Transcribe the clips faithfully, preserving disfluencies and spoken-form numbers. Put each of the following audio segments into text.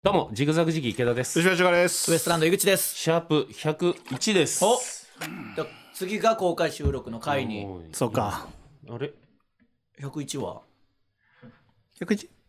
どうもジグザグジギー池田です。 吉村千賀です。 ウエストランド井口です。 シャープひゃくいちです。 お次が公開収録の回に。 そうか。 あれひゃくいちはひゃくいちひ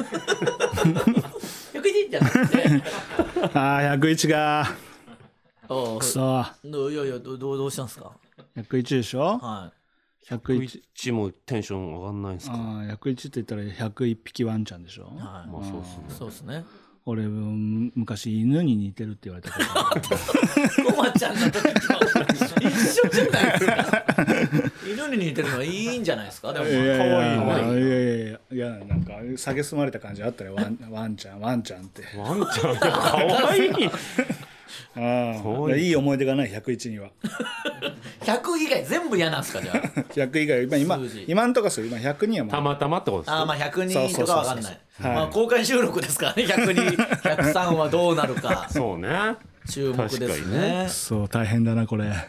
ゃくいちじゃなくてああひゃくいちかおくそいやいやどどうしたんですか。 ひゃくいちでしょ。 はいひゃくいちひゃくいちもテンション上がんないんですか。 あひゃくいちって言ったらひゃくいっぴきワンちゃんでしょ。 はい、 まあそうですね。 そうですね。 俺昔犬に似てるって言われたからコマちゃんの時と一緒じゃないですか。犬に似てるのはいいんじゃないですか。でも可愛いいやいやいや可愛いいやいやいやなんか蔑まれた感じあったね。ワンワンちゃんワンちゃんってワンちゃんかわいいああいい思い出がないひゃくいちにはひゃく以外全部嫌なんですか。じゃあひゃく以外今今今んとこそう今ひゃくにはもうたまたまってことですか。 あまあひゃくにとかわかんない。まあはい公開収録ですからね。ひゃくに、ひゃくさんはどうなるかそうね。 注目ですね。 そう大変だなこれ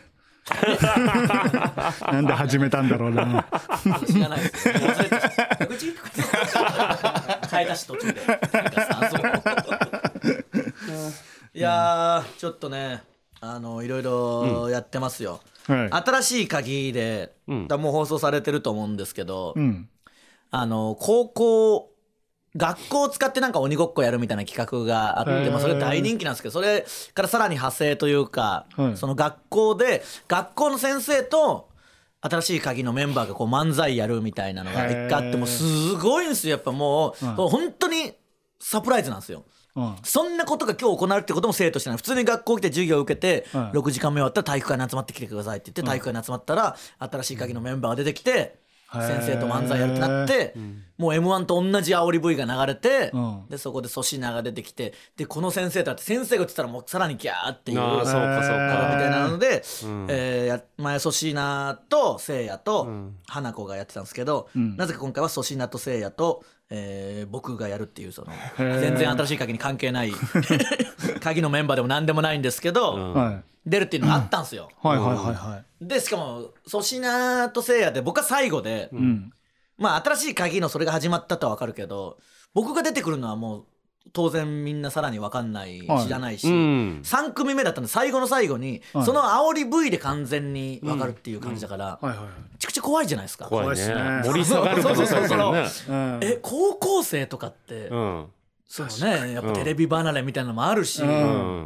なんで始めたんだろうな知らないですよ。忘れてた。ひゃくいち変えたし途中で。いやーちょっとねあのいろいろやってますよ。 うんはい新しい鍵で、うん、もう放送されてると思うんですけど、 うん、 あの高校学校を使ってなんか鬼ごっこやるみたいな企画があって、まあ、それ大人気なんですけど、それからさらに派生というか、はい、その学校で学校の先生と新しい鍵のメンバーがこう漫才やるみたいなのが一回あって、もうすごいんですよ。やっぱもう、うん、本当にサプライズなんですよ。うん、そんなことが今日行われるってことも生徒してない。普通に学校来て授業を受けて、うん、ろくじかんめ終わったら体育館に集まってきてくださいって言って、体育館に集まったら新しい鍵のメンバーが出てきて、先生と漫才やるってなって、もう エムワン と同じ煽り ブイ が流れて、でそこで粗品が出てきて、でこの先生だって先生が言ってたらもうさらにギャーっていうあそうかそうかみたいなので、えー、前粗品とせいやと花子がやってたんですけど、なぜか今回は粗品とせいやとえー、僕がやるっていうその全然新しい鍵に関係ない鍵のメンバーでも何でもないんですけど、うん、出るっていうのがあったんですよ、 うん、はいはいはいはい。 でしかも粗品とせいやで僕は最後で、うん、まあ新しい鍵のそれが始まったとは分かるけど、僕が出てくるのはもう当然みんなさらに分かんない、はい、知らないし、うん、さん組目だったんで最後の最後に、はい、その煽り ブイ で完全に分かるっていう感じだから、めちゃくちゃ怖いじゃないですか。 怖いね。盛り下がることされてるね。 え高校生とかって、うん、そうねやっぱテレビ離れみたいなのもあるし、うん、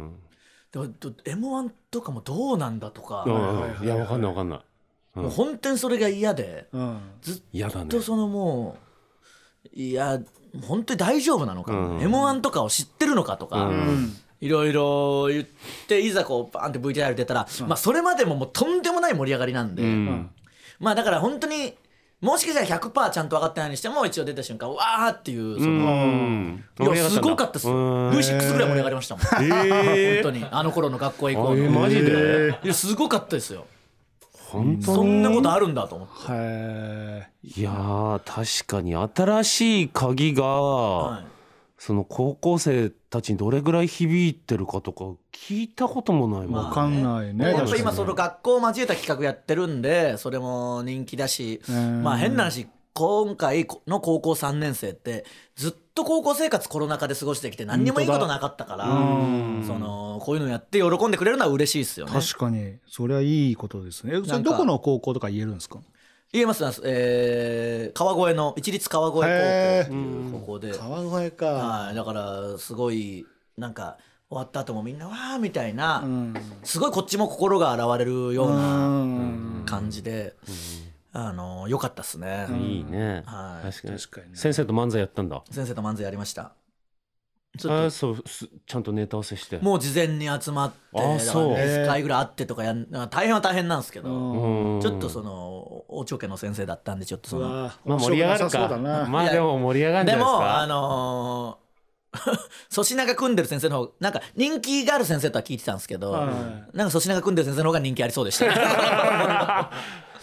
でも エムワン とかもどうなんだとか、 うん、いや分かんない分かんない、 うん、もう本当にそれが嫌で、うん、ずっとそのもういや本当に大丈夫なのか、うん、エムワン とかを知ってるのかとか、うん、いろいろ言っていざこうバーンって ブイティーアール 出たら、うん、まあそれまでももうとんでもない盛り上がりなんで、うん、まあだから本当にもしかしたら ひゃくパーセント ちゃんと分かってないにしても一応出た瞬間わーっていうその、うん、いやすごかったですよ。 ブイシックス ぐらい盛り上がりましたもん、えー、本当にあの頃の学校へ行こうの、えー、マジでいやすごかったですよ。本当にそんなことあるんだと思って。 へいやー確かに新しい鍵が、はい、その高校生たちにどれぐらい響いてるかとか聞いたこともないもん、 分かんないね。 やっぱ今その学校を交えた企画やってるんでそれも人気だし、まあ変な話今回の高校さんねん生ってずっと高校生活コロナ禍で過ごしてきて何にもいいことなかったから、そのこういうのやって喜んでくれるのは嬉しいですよね。 確かにそれはいいことですね。それどこの高校とか言えるんですか？ 言えます、えー、川越の一律川越高校っていう高校で、 川越か、 はい、だからすごいなんか終わった後もみんなわーみたいな、うん、すごいこっちも心が洗われるような感じで、うん、あの良かったっすね、 うん、いいね、 はい、 確かに確かに、ね、先生と漫才やったんだ。 先生と漫才やりました。 ちょっとそうちゃんとネタ合わせしてもう事前に集まってあそうにかいぐらい会ってとかやん大変は大変なんですけど、ちょっとそのおちょけの先生だったんでちょっとそのまあ盛り上がるかまあでも盛り上がるんじゃないですか。 でもあのー粗品が組んでる先生の方なんか人気がある先生とは聞いてたんですけど、なんか粗品が組んでる先生の方が人気ありそうでした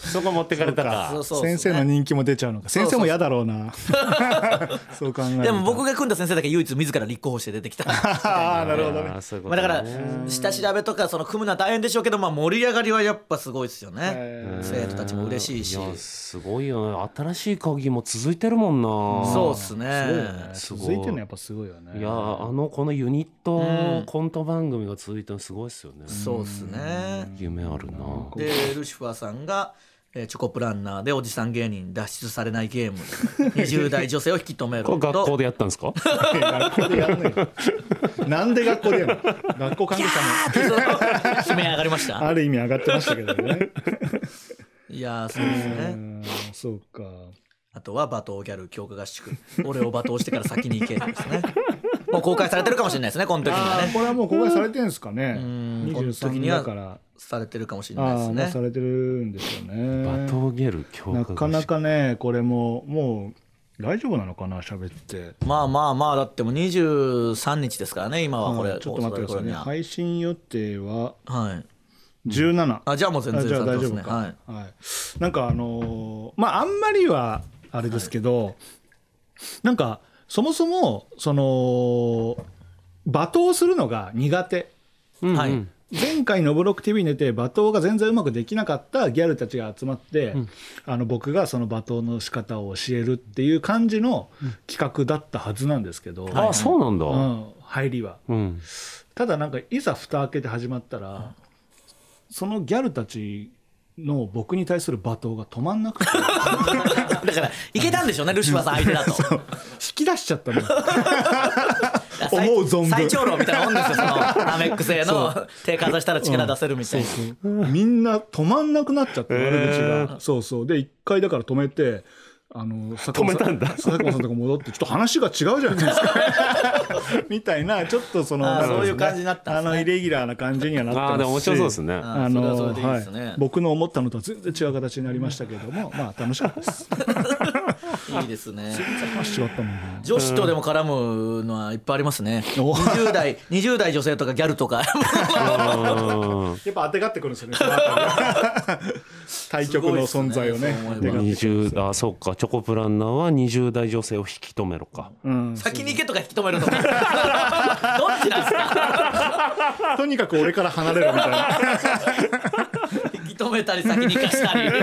そこ持ってかれたか。 そうそうそう先生の人気も出ちゃうのか。先生も嫌だろうな。そう考えると。 でも僕が組んだ先生だけ唯一自ら立候補して出てきた。 ああなるほどね。 まあだから下調べとかその組むのは大変でしょうけど、まあ盛り上がりはやっぱすごいですよね。生徒たちも嬉しいし。 いやすごいよね。新しい鍵も続いてるもんな。 そうっすね。 続いてるのやっぱすごいよね。 いやあのこのユニットコント番組が続いてるのすごいですよね。 そうっすね。 夢あるな。 でルシファーさんがチョコプランナーでおじさん芸人脱出されないゲームにじゅう代女性を引き止める。 これ学校でやったんですか？ 学校でやんねえ。なんで学校でやるの？学校関係者の悲鳴上がりました。 ある意味上がってましたけどね。 いやそうですね。 そうか。 あとは罵倒ギャル強化合宿、俺を罵倒してから先に行けですね。もう公開されてるかもしれないですね、この時にはね。 これはもう公開されてるんですかね。 ににじゅうさんだからされてるかもしれないですね。 ああされてるんですよね。 罵倒ギャル強化合宿。 なかなかねこれももう大丈夫なのかな喋って。 まあまあまあだってもうにじゅうさんにちですからね今はこれ。 ちょっと待ってくださいね。配信予定ははいじゅうなな。 あじゃあもう全然じゃあ大丈夫か。はい。なんかあのまああんまりはあれですけど、なんかそもそもその罵倒するのが苦手。 はい。 前回のブロック ティーブイ に出て罵倒が全然うまくできなかったギャルたちが集まって、うん、あの僕がその罵倒の仕方を教えるっていう感じの企画だったはずなんですけど、うん、 ああそうなんだ、 うん、入りは、うん、ただなんかいざ蓋開けて始まったら、うん、そのギャルたちの僕に対する罵倒が止まんなくてだからいけたんでしょうねルシファーさん相手だと引き出しちゃったの思う存分最長老みたいなもんですよそのアメック製の手かざしたら力出せるみたいな、うん、そうそうみんな止まんなくなっちゃって悪口がそうそうで一回だから止めてあの止めたんだ佐久間さんとか戻ってちょっと話が違うじゃないですかみたいなちょっとそのあそういう感じになったんですね。 あのイレギュラーな感じにはなってますしあでも面白そうですね。 あのはい僕の思ったのとは全然違う形になりましたけどもまあ楽しかったですいいですね。 全然話違ったもんね。 女子とでも絡むのはいっぱいありますね。にじゅう代にじゅう代女性とかギャルとかやっぱ当てがってくるんですよねそのあたり対局の存在をねにじゅうあそうかチョコプランナーはにじゅう代女性を引き止めろか、 うん、先に行けとか引き止めるとかどっちなんですかとにかく俺から離れろみたいな引き止めたり先に行かしたり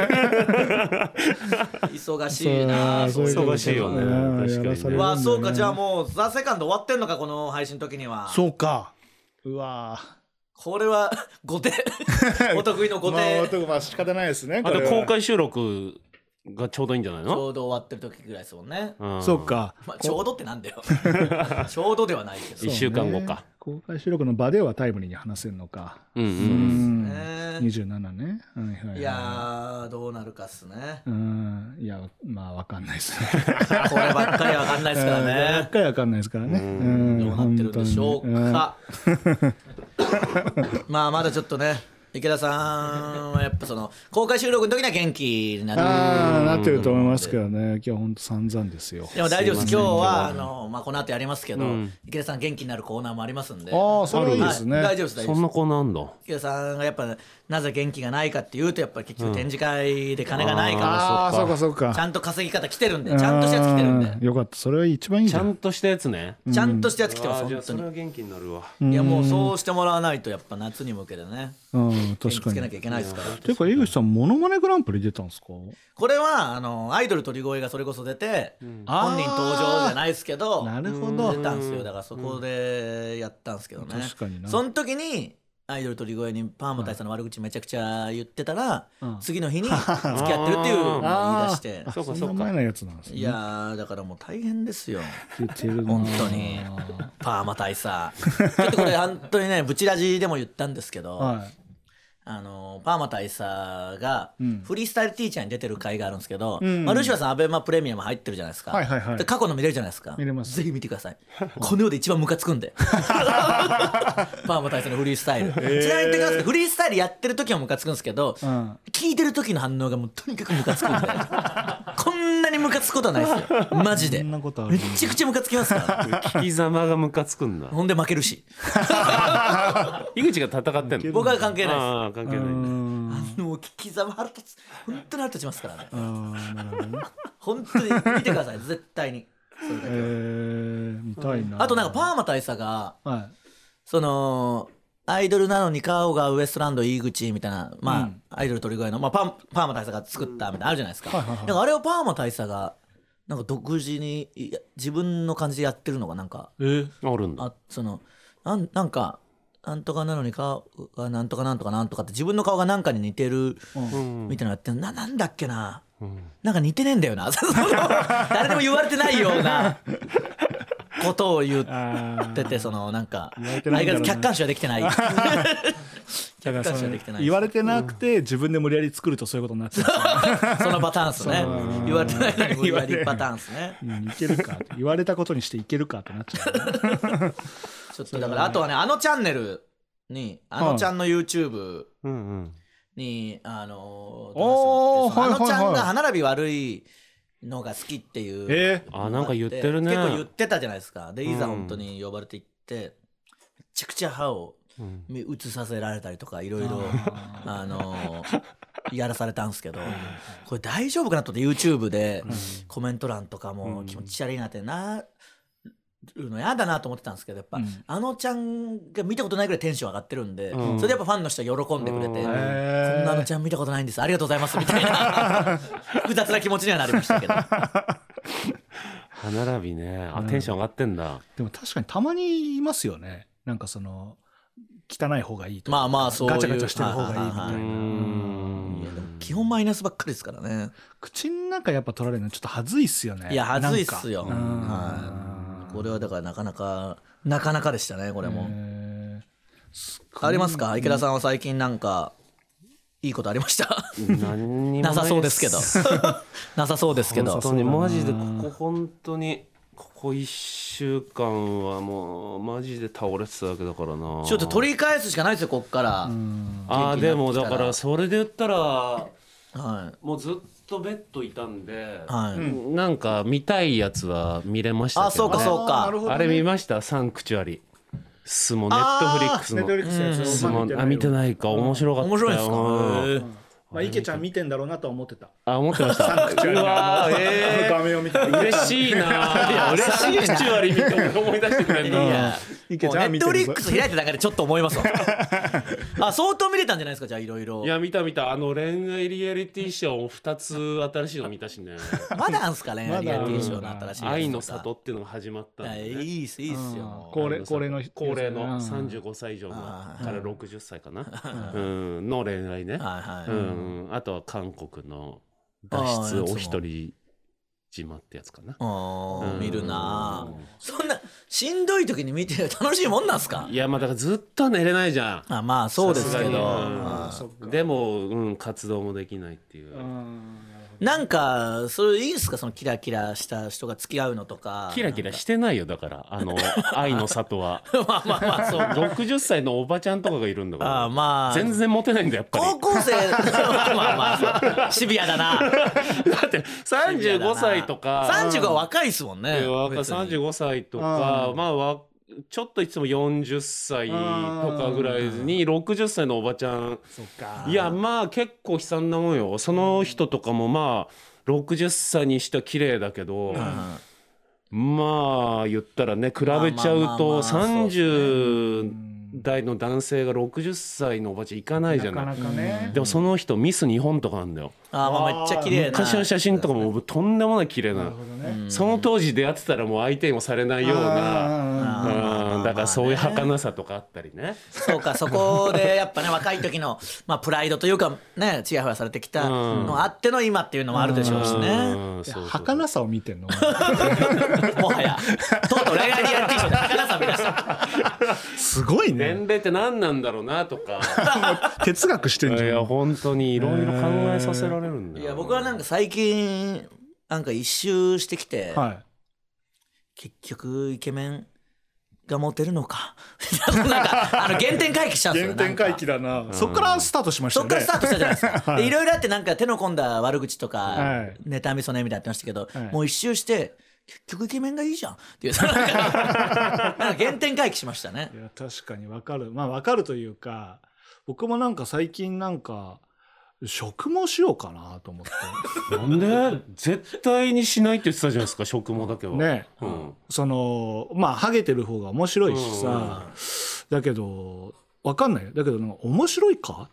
忙しいな忙しいよね確かにね。 わあそうかじゃあもうザ・セカンド終わってんのかこの配信の時には。 そうかうわこれは後手お得意の後手まあ、まあ仕方ないですね。 あと公開収録がちょうどいいんじゃないの？ ちょうど終わってる時ぐらいですもんね。 うん、そうか、 まあ、ちょうどってなんだよちょうどではないけどいっしゅうかんごか公開収録の場ではタイムリーに話せるのか。 うんうん、 うん、にじゅうななね、はいはいはい、 いやどうなるかっすね。 うんいやまあ分かんないですねこればっかりは分かんないですからねばっかり分かんないですからね。 うんどうなってるんでしょうかまあまだちょっとね池田さんはやっぱその公開収録の時には元気になってるあなってると思いますけどね。今日は本当散々ですよ。 でも大丈夫です。今日はあの、まあ、この後やりますけど、うん、池田さん元気になるコーナーもありますんで。 ああそれいいですね、 はい、大丈夫です大丈夫です。 そんなコーナーあんだ。 池田さんがやっぱなぜ元気がないかっていうとやっぱ結局展示会で金がないから、うん、 ああそうかそうかちゃんと稼ぎ方来てるんでちゃんとしたやつ来てるんでよかったそれは一番いいじゃん。 ちゃんとしたやつね、 うん、ちゃんとしたやつ来てます本当に。 それは元気になるわ。 いやもうそうしてもらわないとやっぱ夏に向けてね、 うん、確かにつけなきゃいけないですから。 ていうか江口さんモノマネグランプリ出たんですか？ これはあのアイドル鳥越がそれこそ出て、うん、本人登場じゃないですけどなるほど出たんですよ。だからそこでやったんですけどね、うん、確かにな。その時にアイドル鳥越にパーマ大佐の悪口めちゃくちゃ言ってたら、うん、次の日に付き合ってるっていうのを言い出してそうかそうかそんな前のやつなんですね。 いやだからもう大変ですよ本当にパーマ大佐ちょっとこれ本当にねブチラジでも言ったんですけど、はいあのパーマ大佐がフリースタイルティーチャーに出てる回があるんですけど、うんまあ、ルシファーさんアベマプレミアム入ってるじゃないですか、 はいはいはい、 で過去の見れるじゃないですか。 見れます。 ぜひ見てくださいこの世で一番ムカつくんでパーマ大佐のフリースタイル、えー、ちなみに言ってくださいフリースタイルやってる時はムカつくんですけど、うん、聞いてる時の反応がもうとにかくムカつくんでこんなにムカつくことはないですよマジで。めちゃくちゃムカつきますから聞きざまがムカつくんだ。 ほんで負けるし井口が戦ってんの？ 僕は関係ないです。 あ関係ない。 あんもう聞きざま腹立つ本当に腹立ちますからね。 あなるほどね本当に見てください絶対にそれだけは、 えー、見たいな。 あとなんかパーマ大佐が、 はい、 そのアイドルなのに顔がウエストランド井口みたいな、まあ、うん、アイドル鳥越の、まあ、パ, パーマ大佐が作ったみたいなあるじゃないですか、はいはいはい、なんかあれをパーマ大佐がなんか独自に自分の感じでやってるのがなんか、 えー、あるんだ。 あその な, なんかなんとかなのに顔がなんとかなんとかなんとかって自分の顔がなんかに似てるみたいなのやってるな、なんだっけな、うん、なんか似てねえんだよな誰でも言われてないようなことを言ってて、そのなんか相方客観視はできてない客観視はできてない。 言われてなくて自分で無理やり作るとそういうことになっちゃうそのパターンですね。言われてないのに無理やりパターンですね。 うん、いけるかって言われたことにしていけるかってなっちゃうちょっとだからあとはね、あのチャンネルにあのちゃんの YouTube に、うんうん、あのー、あのちゃんが歯並び悪いのが好きっていう、 えー、あなんか言ってるね。 結構言ってたじゃないですか。でいざ本当に呼ばれていって、うん、めちゃくちゃ歯を映させられたりとかいろいろあのー、やらされたんですけど、これ大丈夫かなと思って YouTube でコメント欄とかも気持ち悪いなってなるのやだなと思ってたんですけど、やっぱ、うん、あのちゃんが見たことないぐらいテンション上がってるんで、うん、それでやっぱファンの人は喜んでくれて、うん、こんなあのちゃん見たことないんですありがとうございますみたいな複雑な気持ちにはなりましたけど歯並びね、あテンション上がってんだ、 うん、でも確かにたまにいますよね、なんかその汚い方がいいとか、 まあまあそういうガチャガチャしてる方がいいみたいな、 いやでも基本マイナスばっかりですからね。 口の中やっぱ取られるのちょっと恥ずいっすよね。 いや恥ずいっすよ、はい、これはだからなかなかなかなかでしたねこれも。ありますか池田さんは最近なんかいいことありました何にもないなさそうですけどなさそうですけど、 本当にマジでここ本当にここいっしゅうかんはもうマジで倒れてたわけだからな。 ちょっと取り返すしかないですよこっから。 あでもだからそれで言ったら、 はい、 もうずっとベッドいたんで、はい、なんか見たいやつは見れましたけどね。 あそうかそうか、 あ, ね、あれ見ましたサンクチュアリスもネットフリックスのネットフリックスのやつスもあ見てないか面白かったよ。 面白いですか。 まあ、池ちゃん見てんだろうなとは思ってた。 あ、思ってました。サンクチュアリうわー、えー、 画面を見て嬉しいな。いや嬉しいな。サンクチュアリ見て思い出してくれるの。 いや、池ちゃんネットフリックス開いただけでちょっと思いますわ。あ、相当見れたんじゃないですかじゃあいろいろ。 いや見た見た、あの恋愛リアリティショーふたつ新しいの見たしね。 まだあんすか恋愛リアリティショーの新しいやつ。 愛の里っていうのが始まったんで、ね。 いいっすいいっすよ。 高齢高齢の高齢のさんじゅうごさい以上のからろくじゅっさいかな、うん、の恋愛ね。はいはい。うん、あとは韓国の脱出お一人島ってやつかな。 あ、うん、見るな。そんなしんどい時に見て楽しいもんなんすか。 いやまあだからずっと寝れないじゃん。 あまあそうですけど、 うん、でも、うん、活動もできないっていう。 なんかそれいいんすかそのキラキラした人が付き合うのとか。 キラキラしてないよだからあの愛の里はまあまあまあそうろくじゅっさいのおばちゃんとかがいるんだから。 あまあ全然モテないんだやっぱり。 高校生まあまあシビアだな。 だってさんじゅうごさいとかさんじゅうごは若いっすもんね。 若さんじゅうごさいとかまあわちょっといつもよんじゅっさいとかぐらいにろくじゅっさいのおばちゃん。いやまあ結構悲惨なもんよ。その人とかもまあろくじゅっさいにしては綺麗だけど、うん、まあ言ったらね比べちゃうとさんじゅう代の男性がろくじゅっさいのおばちゃんいかないじゃない。なかなかね。でもその人ミス日本とかなんだよ。 あまあめっちゃ綺麗な昔の写真とかもとんでもない綺麗な、ね、その当時出会ってたらもう相手にもされないような、うん、だからそういう儚さとかあったりね。 そうかそこでやっぱね若い時の、まあ、プライドというかねちやほやされてきたのあっての今っていうのもあるでしょうしね。 儚さを見てんのもはやとうとう恋愛リアリティショーで儚さを見出したすごいね。 年齢って何なんだろうなとか哲学してんじゃん。 いや本当にいろいろ考えさせられるんだよ。 いや僕はなんか最近なんか一周してきて、はい、結局イケメンがモテるのかなんかあの原点回帰したんですよ。 原点回帰だな、うん、そっからスタートしましたね。 そっからスタートしたじゃないですか。いろいろあってなんか手の込んだ悪口とか、はい、妬みそねみたいなってましたけど、はい、もう一周して結局イケメンがいいじゃんっていうなんかなんか原点回帰しましたね。 いや確かに分かる。まあ分かるというか僕もなんか最近なんか植毛しようかなと思ってなんで絶対にしないって言ってたじゃないですか植毛だけはね、 うん、 そのまあハゲてる方が面白いしさ、うん、だけど分かんないよだけどなんか面白いか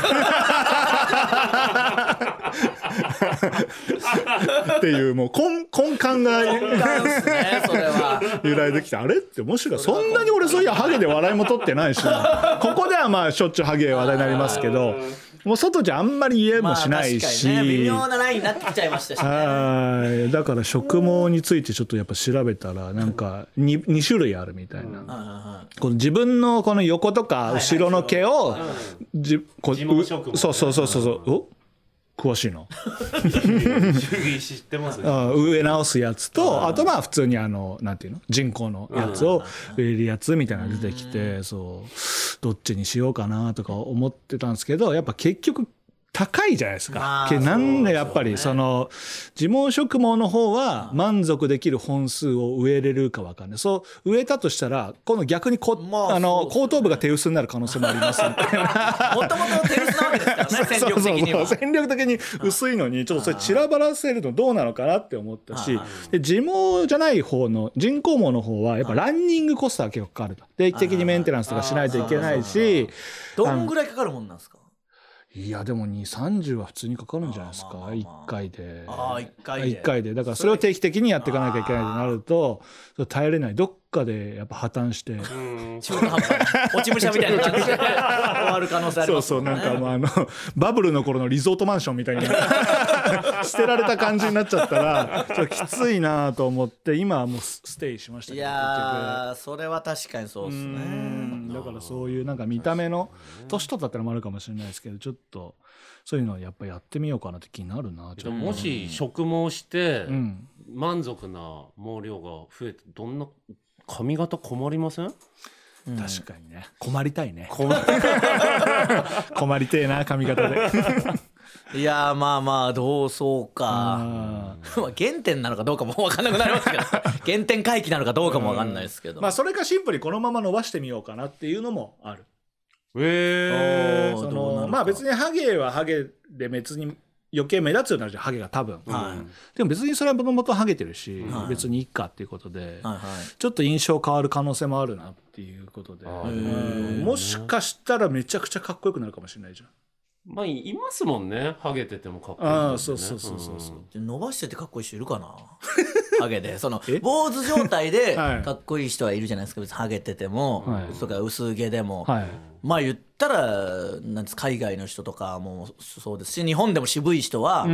っていうもう根根幹が根幹ですねそれは由来できてあれって面白いそんなに俺そういやハゲで笑いも取ってないしなここではまあしょっちゅうハゲ話題になりますけどもう外じゃあんまり言えもしないし、 まあ、確かにね微妙なラインになってきちゃいましたしねはいだから植毛についてちょっとやっぱ調べたらなんか 2, 2種類あるみたいな、うん、この自分のこの横とか後ろの毛をじこ自毛植毛そうそうそうそうそうお詳しいの知ってますね植え直すやつとあとまあ普通にあのなんていうの人工のやつを植えるやつみたいなのが出てきてそうどっちにしようかなとか思ってたんですけどやっぱ結局高いじゃないですか。なんでやっぱりその自毛植毛の方は満足できる本数を植えれるか分かんない。そう植えたとしたら今度逆にこ、まあ、あの後頭部が手薄になる可能性もありますみたいな。 もともと手薄なわけですからね戦力的には。 そうそうそう戦力的に薄いのにちょっとそれ散らばらせるのどうなのかなって思ったしで自毛じゃない方の人工毛の方はやっぱランニングコストが結構かかると定期的にメンテナンスとかしないといけないしどんぐらいかかるもんなんですか。 いやでもにじゅう、さんじゅうは普通にかかるんじゃないですかいっかいでああいっかいでいっかいでだからそれを定期的にやっていかなきゃいけないとなると耐えれないどっかでやっぱ破綻して中途半端落ち武者みたいな感じで終わる可能性ありますもんね。 そうそうなんかもうあのバブルの頃のリゾートマンションみたいに捨てられた感じになっちゃったらちょっときついなと思って今はもうステイしましたけどいやそれは確かにそうですね。 だからそういうなんか見た目の年取ったってのもあるかもしれないですけどちょっとそういうのをやっぱやってみようかなって気になるな。 ちょっともし植毛して満足な毛量が増えてどんな髪型困りません？ うん、確かにね困りたいね困りてえな髪型でいやまあまあどうそうか原点なのかどうかも分かんなくなりますけど原点回帰なのかどうかも分かんないですけどまあそれかシンプルにこのまま伸ばしてみようかなっていうのもある。 へえそのまあ別にハゲはハゲで別に余計目立つようになるじゃんハゲが多分、はい、でも別にそれはもともとハゲてるし、はい、別にいいかっていうことで、はいはい、ちょっと印象変わる可能性もあるなっていうことで、もしかしたらめちゃくちゃかっこよくなるかもしれないじゃん。 まあいますもんねハゲててもかっこいい、ね、 ああそうそうそうそうそう、 うん、伸ばしててかっこいい人いるかなハゲでその坊主状態でかっこいい人はいるじゃないですか別にハゲてても、はい、とか薄毛でも、はい、まあ言ったらなんです海外の人とかもそうですし日本でも渋い人は、うん、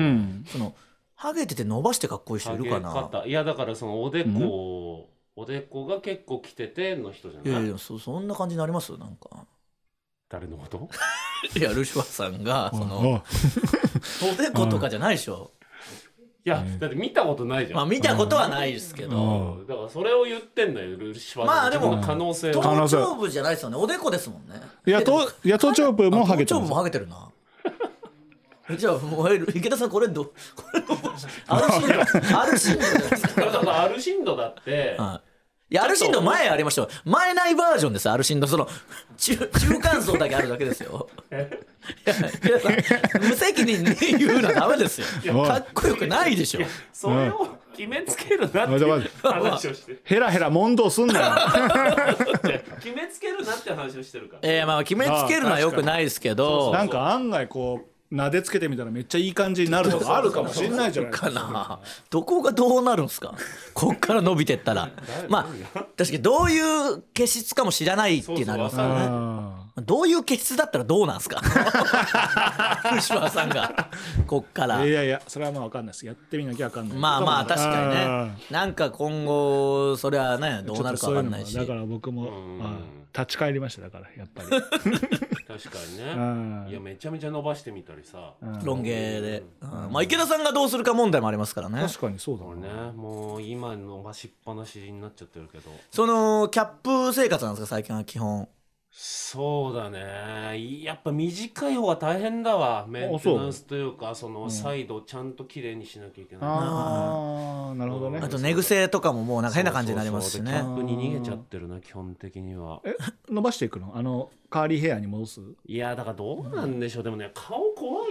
そのハゲてて伸ばしてかっこいい人いるかな。 いやだからそのおでこ、うん、おでこが結構きてての人じゃない。いやいやそ, そんな感じになりますなんか誰のこといやルシファーさんがそのおでことかじゃないでしょ。 いやだって見たことないじゃん。 まあ見たことはないですけどだからそれを言ってんだよルシファーさん。まあでも可能性頭頂部じゃないですよねおでこですもんね。 いや頭頂部もハゲてる。 頭頂部もハゲてるなじゃあもう池田さんこれどこれどアルシンドアルシンドですか。 だからアルシンドだって、はいいやアルシンド前ありましたよ前ないバージョンですアルシンドその 中, 中間層だけあるだけですよいや無責任に言うのはダメですよかっこよくないでしょ。 それを決めつけるなっていう話をしてヘラヘラ問答すんなよ決めつけるなって話をしてるから、 えー、まあ決めつけるのはよくないですけどなんか案外こう撫でつけてみたらめっちゃいい感じになるとかあるかもしれないじゃないですか。かなどこがどうなるんすかこっから伸びてったらまあ確かにどういう毛質かも知らないっていうのありますよね。どういう毛質だったらどうなんすか福島さんがこっからいやいやそれはまあ分かんないですやってみなきゃ分かんない。 まあまあ確かにねなんか今後それはねどうなるか分かんないしだから僕も、まあ、立ち返りましただからやっぱり確かにねいやめちゃめちゃ伸ばしてみたりさロン毛で、うん、まあ池田さんがどうするか問題もありますからね。 確かにそうだねもう今伸ばしっぱなしになっちゃってるけどそのキャップ生活なんですか最近は基本。 そうだねやっぱ短い方が大変だわメンテナンスというかそのサイドちゃんときれいにしなきゃいけない、うん、 ああなるほどね。 あと寝癖とかももうなんか変な感じになりますしね。 そうそうそうキャップに逃げちゃってるな基本的には。 え伸ばしていくのあのカーリーヘアに戻す。 いやだからどうなんでしょう、うん、でもね顔怖いっ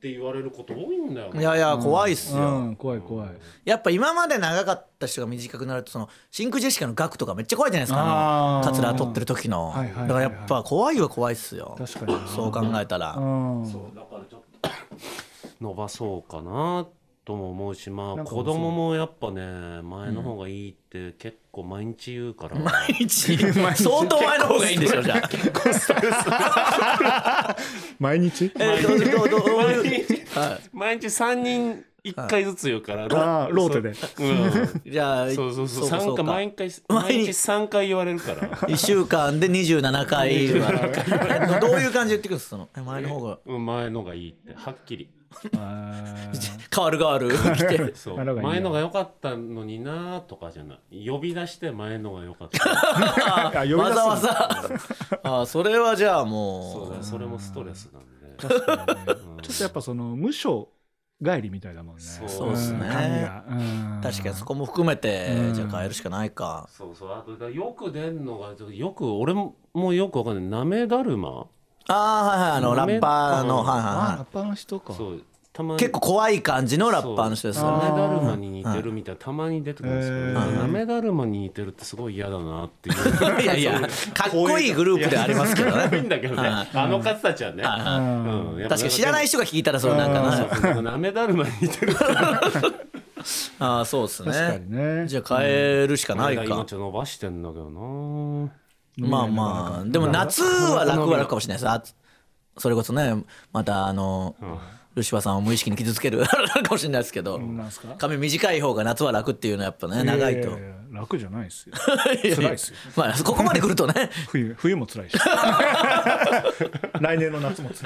って言われること多いんだよ、ね、 いやいや怖いっすよ、 うん、怖い怖い。 やっぱ今まで長かった人が短くなるとその真空ジェシカのガクとかめっちゃ怖いじゃないですか、あのカツラ取ってる時の、はいはいはいはい、だからやっぱ怖いは怖いっすよ。確かにそう考えたら、うん、 そうだからちょっと伸ばそうかなとも思うし、まあ子供もやっぱね前の方がいいって結構毎日言うから、うん、 毎日相当前の方がいいんでしょじゃあ結構ストレス毎日えー、どうどうどう毎日、はい、毎日さんにんいっかいずつ言うから、 はい、ローテで、 うん、じゃあそうそうそうそうか毎回毎日さんかい言われるからいっしゅうかんでにじゅうななかいどういう感じで言ってくるんですか？その前の方が前のがいいってはっきり変わる変わるそう前のが良かったのになとかじゃない呼び出して前のが良かったわざわざあそれはじゃあもうそうだそれもストレスなんで確かに、ねうん、ちょっとやっぱその無償帰りみたいだもんね。 そうですね、うん、確かにそこも含めて、うん、じゃあ変えるしかないか。 そうそうあとよく出んのがよく俺もよくわかんないなめだるまああはいはいあのラッパーの、はいはいはい、 ラッパーの人か。 そうたまに結構怖い感じのラッパーの人ですよね。 なめだるまに似てるみたいなたまに出てくるんですけど、なめだるまに似てるってすごい嫌だなっていういやいやかっこいいグループでありますけどね。 いいんだけどねあの方たちはね、 うん、確かに知らない人が聞いたらそうなんかななめだるまに似てるああそうですね。 確かにね。 じゃあ変えるしかないか。 今ちょっと伸ばしてんだけどな。 まあまあでも夏は楽は楽かもしれないです。それこそねまたあの、うんルシファーさんを無意識に傷つけるかもしれないですけど、髪短い方が夏は楽っていうのはやっぱね長いと。いやいやいや楽じゃないですよ。辛いですよ。 まあここまで来るとね冬冬も辛いし来年の夏も辛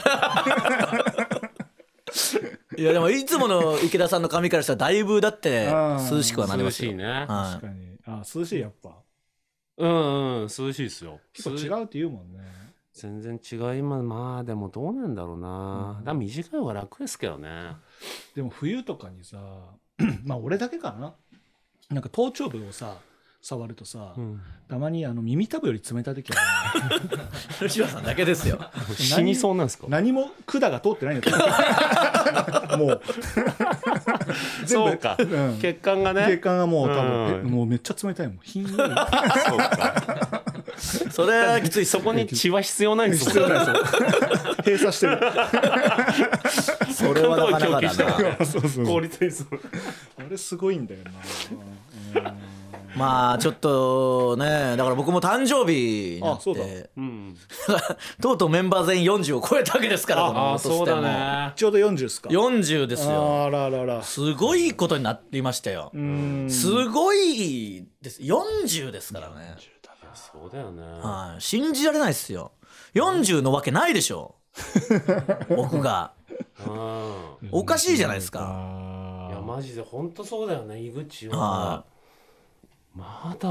いいやでもいつもの池田さんの髪からしたらだいぶだって涼しくはなりますよ。 涼しいね、 はい、確かにあ涼しいやっぱうんうん涼しいですよ。 結構違うって言うもんね。 全然違いままあでもどうなんだろうな、うん、だから短い方が楽ですけどね。 でも冬とかにさまあ俺だけかななんか頭頂部をさ触るとさ、うん、たまにあの耳たぶより冷たい時ある吉野さんだけですよ死にそうなんですか。 何も管が通ってないんだよもうそうか、うん、血管がね血管がもう多分、うん、もうめっちゃ冷たいもんひんやりそうかそれはきつい。 そこに血は必要ないんですよ。 閉鎖してるそれはなかなかだなそうそう効率いいそうあれすごいんだよなまあちょっとねだから僕も誕生日になって、うん、とうとうメンバー全員よんじゅうを超えたわけですから。 ああそうだねちょうどよんじゅうですか。 よんじゅうですよ。 あらららすごいことになりましたよ。うんすごいですよんじゅうですからね。 そうだよね、 はい、信じられないですよ。よんじゅうのわけないでしょ僕がおかしいじゃないですか。 いやマジで本当そうだよね。井口はまだ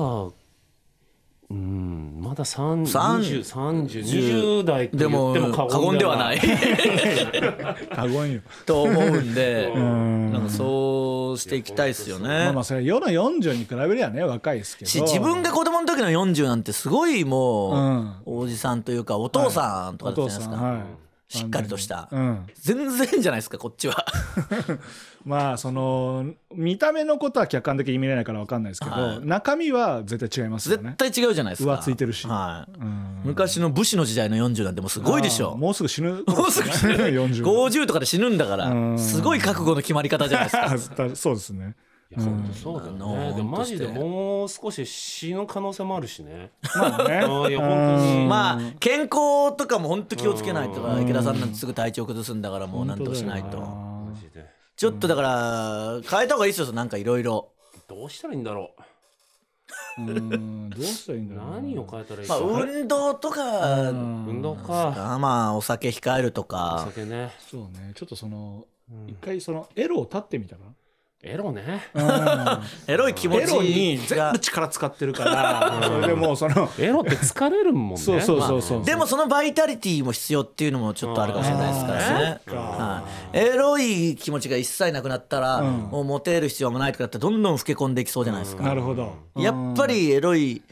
うんまださんじゅう、さんじゅう、にじゅう代って言っても過言ではない過言よと思うんでなんかそうしていきたいですよね。 まあまあそれ世のよんじゅうに比べりゃね若いですけどし自分が子供の時のよんじゅうなんてすごいもう、うん、おじさんというかお父さんとかじゃないですか、はいしっかりとした、うん、全然じゃないですかこっちはまあその見た目のことは客観的に見れないから分かんないですけど、はい、中身は絶対違いますよね。 絶対違うじゃないですか。 浮ついてるし、 はいうん、昔の武士の時代のよんじゅうなんてもうすごいでしょ。 もうすぐ死ぬもうすぐ死ぬよんじゅうごじゅうとかで死ぬんだからすごい覚悟の決まり方じゃないですかそうですね。 いや本当そうだよね、うん、でもマジでもう少し死ぬ可能性もあるしね。 まあねあいや本当にまあ健康とかも本当気をつけないとか池田さんなんてすぐ体調崩すんだからもうなんとかしないと。マジでちょっとだから変えた方がいいですよ。なんかいろいろどうしたらいいんだろううんどうしたらいいんだろう。 何を変えたらいいか、まあ、運動とか運動かまあお酒控えるとかお酒ね。 そうねちょっとその、うん、一回そのエロを立ってみたらエロね、 うん、エロい気持ちエロに全部力使ってるからそれでもうそのエロって疲れるもんねそうそうそうそう、 まあ、でもそのバイタリティも必要っていうのもちょっとあるかもしれないですからね、はい、エロい気持ちが一切なくなったら、うん、もうモテる必要もないとかってどんどん老け込んでいきそうじゃないですか、 うん、なるほどやっぱりエロい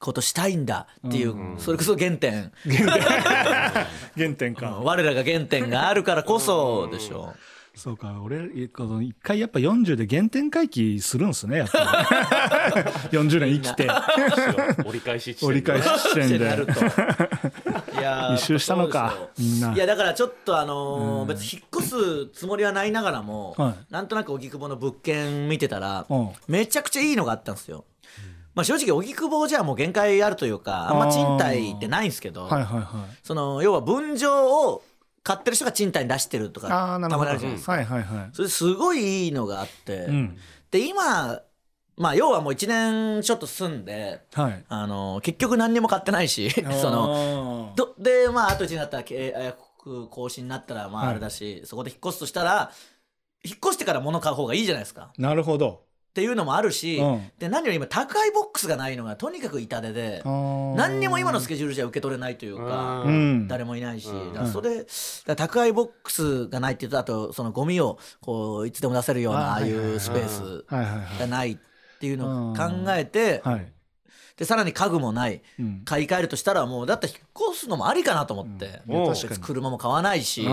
ことしたいんだっていう、うん、それこそ原点原点か、 我らが原点があるからこそでしょう、うん、 そうか、俺一回やっぱよんじゅうで原点回帰するんですね、やっぱりよんじゅうねん生きて折り返し地点折り返し地点でいや一周したのかみんな。 いやだからちょっとあのーうん、別に引っ越すつもりはないながらも、はい、なんとなく荻窪の物件見てたら、うん、めちゃくちゃいいのがあったんですよ。まあ、正直荻窪じゃもう限界あるというか、あんま賃貸ってないんですけど、はいはいはい、その要は分譲を買ってる人が賃貸に出してるとかたまにあるじゃないですか、はいはいはい、それすごいいいのがあって、うん、で今、まあ、要はもういちねんちょっと住んで、はい、あの結局何にも買ってないしそのどで、まあ、あといちねんだったら契約更新になったらまああれだし、はい、そこで引っ越すとしたら引っ越してから物買う方がいいじゃないですか。 なるほどっていうのもあるし、うん、で何より今宅配ボックスがないのがとにかく痛手で、何にも今のスケジュールじゃ受け取れないというか、誰もいないし、だからそれだ宅配ボックスがないっていうと、あとそのゴミをこういつでも出せるようなああいうスペースがないっていうのを考えて、でさらに家具もない、うん、買い替えるとしたらもうだって引っ越すのもありかなと思って、うん、確かに車も買わないし、うん、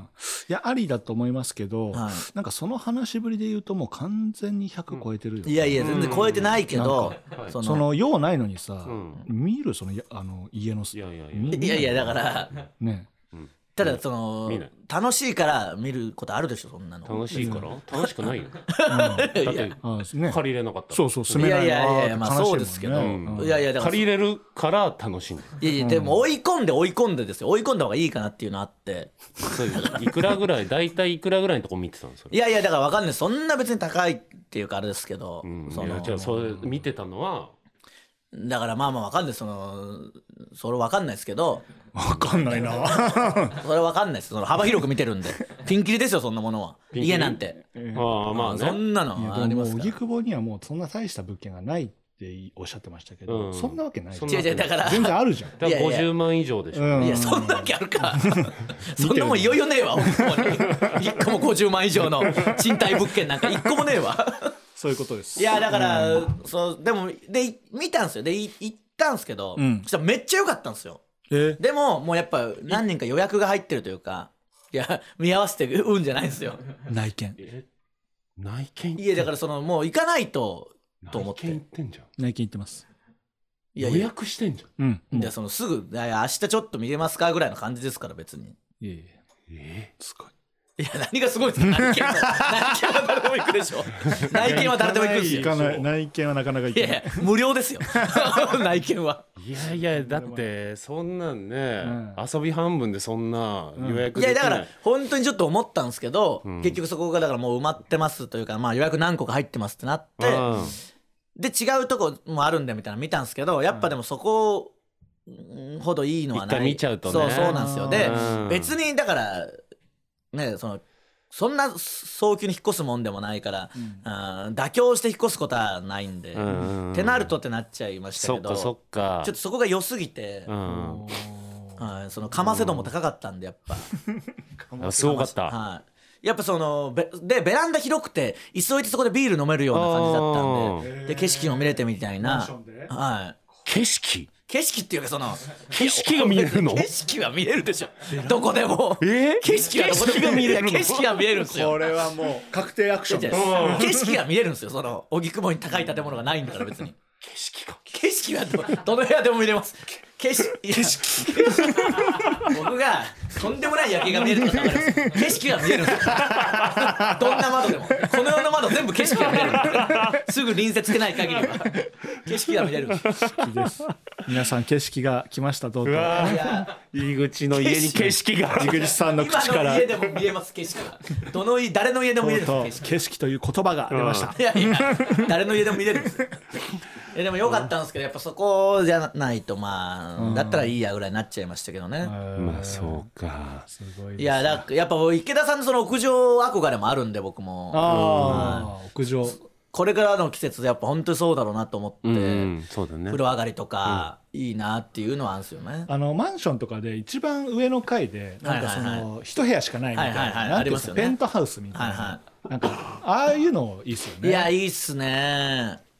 いやありだと思いますけど、はい、なんかその話ぶりで言うともう完全にひゃく超えてるよ、 うん、いやいや全然超えてないけど、 うん、そのその用ないのにさ、うん、見るそのあの家のいやいやいやいやいやだからね、うんただその楽しいから見ることあるでしょそんなの。 楽しいから楽しくないよ、うん、だって借りれなかった。 そうそう住めない。 いやいやいやまあそうですけど、うん、いやいやだから借りれるから楽しいんだよ。 いやいやでも追い込んで追い込んでですよ追い込んだ方がいいかなっていうのあって。 そういういくらぐらい大体いくらぐらいのとこ見てたんですか。 いやいやだから分かんないそんな別に高いっていうかあれですけど、うん、 そのいやじゃあそれ見てたのはだからまあまあ分かんないそのそれ分かんないですけど分かんないなそれ分かんないですその幅広く見てるんでピンキリですよそんなものは家なんて、 えー、ああまあねそんなのありますから荻窪にはもうそんな大した物件がないっておっしゃってましたけど、うん、そんなわけない。 違う違うだから全然あるじゃん。 だからごじゅうまん以上でしょ。 いやい や, いやそんなわけあるかそんなもんいよいよねえわいっこもごじゅうまん以上の賃貸物件なんかいっこもねえわそういうことです。 いやだから、うん、そうでもで見たんですよで行ったんですけど、うん、そしたらめっちゃ良かったんですよ。えでももうやっぱ何人か予約が入ってるというかいや見合わせてうんじゃないんですよ内見。 え内見いやだからそのもう行かないとと思って。 内見行ってんじゃん。 内見行ってます。 いやいや予約してんじゃん。 うん。でそのすぐいや明日ちょっと見れますかぐらいの感じですから別に。 いやいやえー、すごい。 いや何がすごいですか内見は内見は誰でも行くでしょ内見は誰でも行くんですよ。 行かない内見はなかなか行けない。いやいや無料ですよ内見は。 いやいやだってそんなんね、うん、遊び半分でそんな予約できない、うん、いやだから本当にちょっと思ったんですけど、うん、結局そこがだからもう埋まってますというかまあ予約何個か入ってますってなって、うん、で違うとこもあるんだみたいなの見たんですけどやっぱでもそこほどいいのはない。 一回見ちゃうとね。 そうそうなんですよ。で別にだからねそのそんな早急に引っ越すもんでもないから、うん、あ妥協して引っ越すことはないんで、うんうんうん、ってなるとってなっちゃいましたけどそっかそっかちょっとそこが良すぎて、うんはい、そのかませ度も高かったんでやっぱすごかった、 はい、やっぱそのでベランダ広くて急いでそこでビール飲めるような感じだったんでで景色も見れてみたいな、はい、 景色景色っていうかその景色が見えるの景色は見えるでしょどこでも、 えー、 景色はどこでも見える景色が見えるんですよ。 これはもう確定アクションです景色が見えるんですよその荻窪に高い建物がないんだから別に景色か景色は ど, どの部屋でも見れます景色景色僕がとんでもない夜景が見えるとか分かります景色が見えるんですよどんな窓でもこの世の窓全部景色が見えるすぐ隣接してない限りは景色が見れる景色です皆さん景色が来ましたどうぞ。 入り口の家に景色が入り口さんの口から今の家でも見えます景色がどの家誰の家でも見れる景色景色という言葉が出ました。 いやいや誰の家でも見れるんですえでもよかったんですけどやっぱそこじゃないとまあ、うん、だったらいいやぐらいになっちゃいましたけどね。 まあそうかすごいです、ね、 いやだやっぱ池田さんのその屋上憧れもあるんで僕もあ、うん、屋上これからの季節でやっぱ本当にそうだろうなと思って、うんうん、 そうだね、 風呂上がりとか、うん、いいなっていうのはあるんですよね。 あのマンションとかで一番上の階でなんかその一部屋しかないみたいな、はいはいはい、なんていうかペントハウスみたいな、はいはい、なんかああいうのいいっすよね。 いやいいっすね。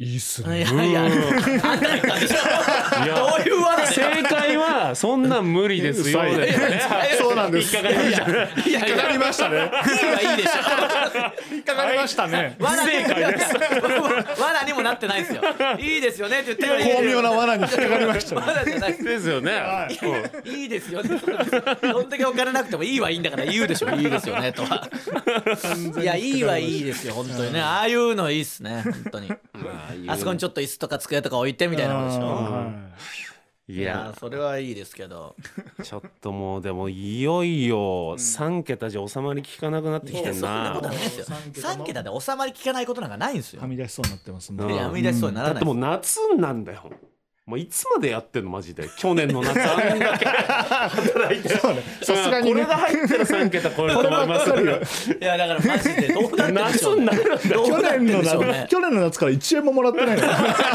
いいっすね。 いやいや、あんた言ったでしょ。どういう罠。 正解はそんなん無理ですよ。 そうなんです。 引っかかりました。 引っかかりましたね。 いいはいいでしょ。 引っかかりましたね。 不正解です。 罠にもなってないですよ。いいですよねって言ってる。 巧妙な罠に引っかかりましたね。 罠じゃないですよね。 いいですよね。どんだけお金なくてもいいはいいんだから言うでしょ。いいですよねとは。いやいいはいいですよ本当にね。ああいうのいいっすね本当に。あそこにちょっと椅子とか机とか置いてみたいなことでしょ。いやそれはいいですけど、 ちょっともうでもいよいよさん桁じゃ収まりきかなくなってきてんな。 そんなことはないですよ。さん桁で収まりきかないことなんかないんですよ。 はみ出しそうになってますもんね。はみ出しそうにならない。 だってもう夏なんだよ。もういつまでやってんのマジで。去年の夏あんだけ働いて。 そうね。さすがにこれが入ったらさん桁超えると思いますよ。 いやだからマジでどうなってんでしょうね。 夏になるんだ。 去年の夏、去年の夏からいちえんももらってないの。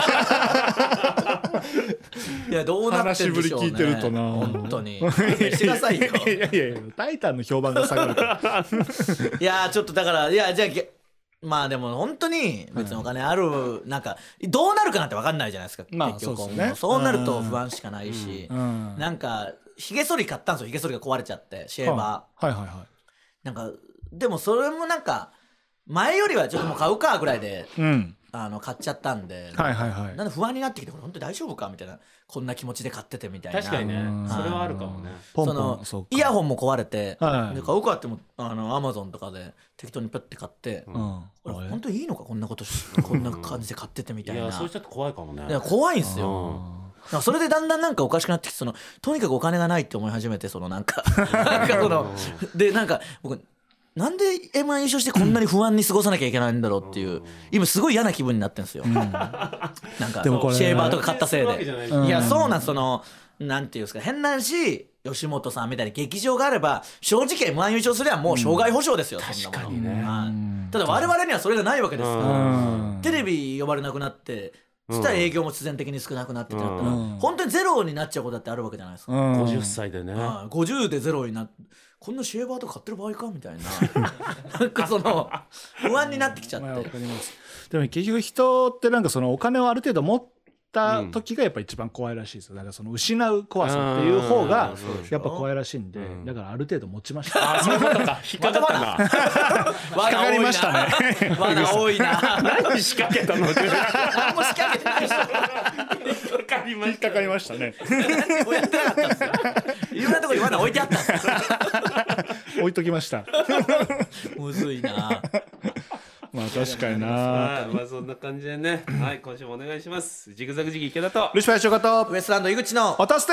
いやどうなってんでしょうね。 話ぶり聞いてるとな。 本当に。してくださいよ。 いやいやいや、タイタンの評判が下がるから。 いやちょっとだからいやじゃあ。まあでも本当に別にお金あるなんかどうなるかなんて分かんないじゃないですか。 まあ結局そうですね。 そうなると不安しかないし、 うん、 なんかひげ剃り買ったんですよ。ひげ剃りが壊れちゃってシェーバー。はいはいはい。 なんかでもそれもなんか前よりはちょっともう買うかぐらいで、うん、あの買っちゃったんで、 はいはいはい。 なんで不安になってきてこれ本当に大丈夫かみたいな。こんな気持ちで買っててみたいな。 確かにね。それはあるかもね。 そのイヤホンも壊れて、はい、で買うかってもあのアマゾンとかで適当にペッて買って、うん、これ本当にいいのかこんなことこんな感じで買っててみたいな。 いやそれちょっと怖いかもね。 いや怖いんですよ。それでだんだんなんかおかしくなってきてそのとにかくお金がないって思い始めてそのなんかなんかそのでなんか僕なんで エムワン 優勝してこんなに不安に過ごさなきゃいけないんだろうっていう今すごい嫌な気分になってるんですよ、うん、なんかシェーバーとか買ったせいでいやそうなんそのなんていうんですか変なし吉本さんみたいに劇場があれば正直 エムワン 優勝すればもう障害保障ですよ、うん、そんなもの確かにね、はい、ただ我々にはそれがないわけですからテレビ呼ばれなくなってそしたら営業も必然的に少なくなってってなったら、うん、本当にゼロになっちゃうことだってあるわけじゃないですか、うん、 ごじゅっさいでね、 はい、ごじゅうでゼロになってこんなシェーバーとか買ってる場合かみたいななんかその不安になってきちゃって、まあ、わかります。 でも結局人ってなんかそのお金をある程度持った時がやっぱ一番怖いらしいですよ。だからその失う怖さっていう方がやっぱ怖いらしいんで、うん、だからある程度持ちました。 あそういうことか。引っかかったな。引っかかりましたね。 罠多いな。 何仕掛けたの？何も仕掛けてないでしょ。 引っかかりましたね。 何もやってなかったんですよ。いろんなところに罠置いてあったんですよ。 置いときました。 むずいな。 まあ確かにな。 まあ、まあそんな感じでね。はい、今週もお願いします。ジグザグジギ池田とルシファー翔太とウエストランド井口のおたすて。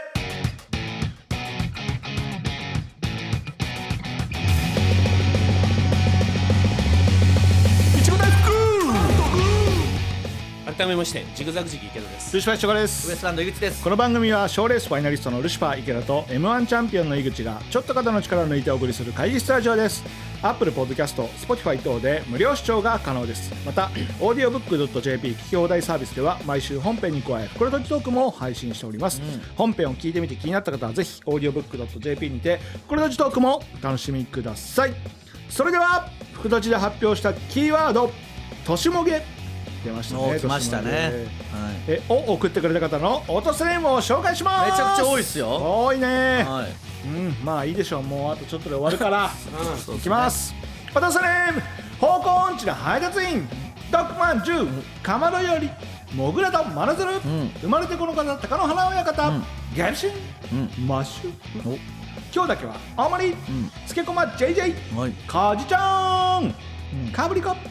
改めましてジグザグジギ池田です。 ルシファー翔太です。 ウエストランド井口です。 この番組は賞レースファイナリストのルシファー池田と エムワン チャンピオンの井口がちょっと肩の力を抜いてお送りする会議室ラジオです。Apple Podcast、Spotify 等で無料視聴が可能です。また オーディオブックドットジェーピー 聞き放題サービスでは毎週本編に加え袋とじトークも配信しております、うん、本編を聞いてみて気になった方はぜひ オーディオブックドットジェーピー にて袋とじトークもお楽しみください。それでは袋とじで発表したキーワードとしもげ出ましたね。 来ましたね、はい、 えを送ってくれた方のオートスネームを紹介します。 めちゃくちゃ多いっすよ。 多いね、はい、うん、まあいいでしょう。もうあとちょっとで終わるからいきます。オートスネーム方向音痴な配達員ドッグマンじゅうかまどよりモグラとマナズル、うん、生まれてこの方貴乃花親方、うん、ギャルシン、うん、マッシュ今日だけは青森、うん、つけこま ジェイジェイ、はい、カジちゃん、うん、カブリコ、うん、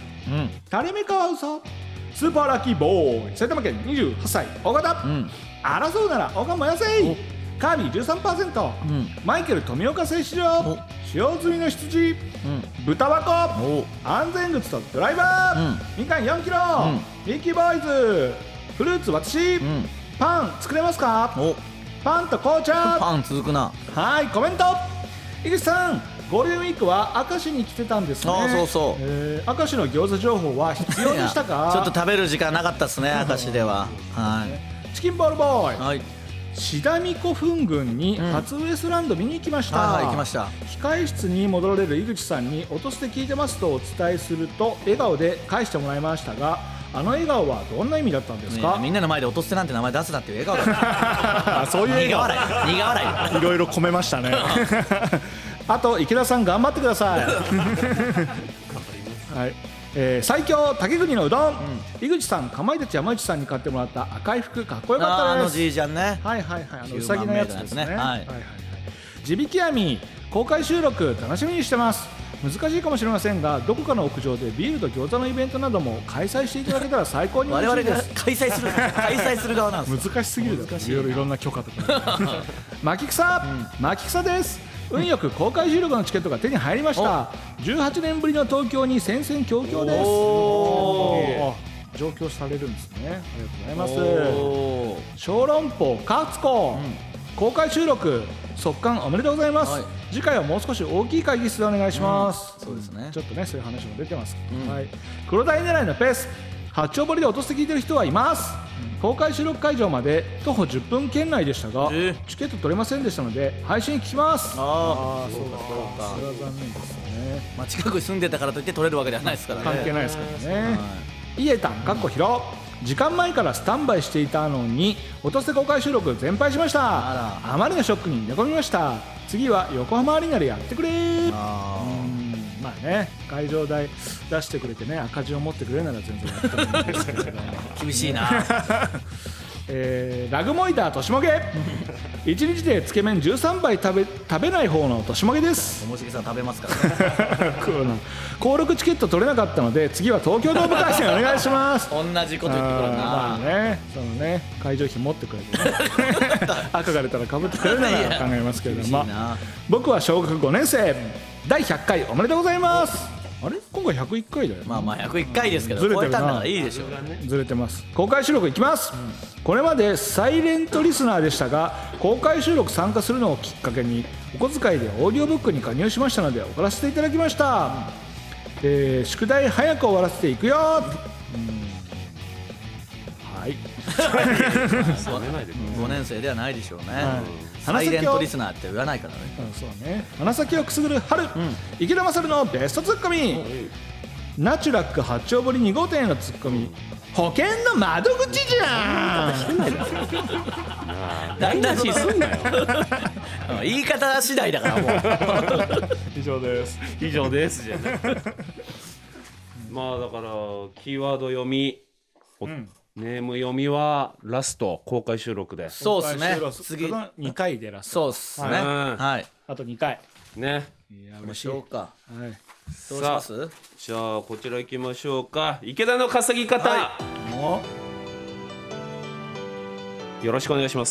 タレメカワウソスーパーラッキーボーイ埼玉県にじゅうはっさい大型、うん、争うならおが燃やせカービィ じゅうさんパーセント、うん、マイケル富岡製糸場使用済みの羊、うん、豚箱安全靴とドライバー、うん、みかんよんキロ、うん、ミッキーボーイズフルーツ私、うん、パン作れますかパンと紅茶パン続くな。 はいコメント井口さんゴールデンウィークは明石に来てたんですね。 あそうそう、 えー、明石の餃子情報は必要でしたか？ ちょっと食べる時間なかったですね明石では、はい、 チキンボールボーイ、はい、志田美古墳群に初ウエストランド見に行きました、うん、 はいはい行きました。 控室に戻られる井口さんに音捨て聞いてますとお伝えすると笑顔で返してもらいましたがあの笑顔はどんな意味だったんですか？ みんなの前で音捨てなんて名前出すなっていう笑顔だそういう笑顔苦笑い苦笑いいろいろ込めましたねあと池田さん頑張ってくださいはい、えー、最強竹国のうどん、うん、井口さんかまいたち山内さんに買ってもらった赤い服かっこよかったです。 あのじいちゃんね、 はいはいはい、あのうさぎのやつですね。はいはいはい、地引き網公開収録楽しみにしてます。難しいかもしれませんがどこかの屋上でビールと餃子のイベントなども開催していただけたら最高に嬉しいです。 我々が開催する開催する側なんです難しすぎるだろ、いろいろいろんな許可とか巻き草、うん、巻き草です。運よく公開収録のチケットが手に入りました。じゅうはちねんぶりの東京に戦々恐々です。お上京されるんですね。ありがとうございます。小籠包かつこ、うん、公開収録速乾おめでとうございます、はい、次回はもう少し大きい会議室でお願いします、 うん、そうですね、 ちょっとねそういう話も出てます、うん、はい、黒鯛狙いのペース八丁堀で落として聞いてる人はいます、うん、公開収録会場まで徒歩じゅっぷん圏内でしたが、えー、チケット取れませんでしたので配信聞きます。ああそうかそうか、それは残念ですね、 まあ、近くに住んでたからといって取れるわけではないですからね。 関係ないですからね、はい、イエタンかっこひろ時間前からスタンバイしていたのに落とせ公開収録全敗しました。 あ, あまりのショックに寝込みました。次は横浜アリーナでやってくれ。あうんまあね会場代出してくれてね赤字を持ってくれるなら全然やってもいいんですけど、ね、 厳しいなえー、ラグモイダーとしもげいちにちでつけ麺じゅうさんばい食べ、食べない方のとしもげです。 ともしげさん食べますからね登録チケット取れなかったので次は東京ドーム開催お願いします同じこと言ってくるな。 まあねそのね会場費持ってくれて、ね、赤が出たらかぶってくれるなら考えますけれども、僕は小学ごねん生だいひゃっかいおめでとうございます。あれ今回ひゃくいっかいだよ、ね、 まあまあひゃくいっかいですけど超えたんだからいいでしょう。 ずれてます。公開収録いきます、うん、これまでサイレントリスナーでしたが公開収録参加するのをきっかけにお小遣いでオーディオブックに加入しましたので送らせていただきました、うんえー、宿題早く終わらせていくよ、うん、はいごねん生ではないでしょうね、はい、サイレントリスナーって言わないからね、 うん、そうね。鼻先をくすぐる春、うん、池田勝のベストツッコミ、うん、ナチュラック八丁堀に号店へのツッコミ、保険の窓口じゃん台無しすんなよ言い方次第だからもう以上です以上ですじゃねまあだからキーワード読み、うん、ネーム読みはラスト公開収録でそうですね次にかいでラストそうですね、はい、はい、 あとにかいねやりましょうか、はい、 どうします？じゃあこちら行きましょうか。池田の稼ぎ方、はい、よろしくお願いします。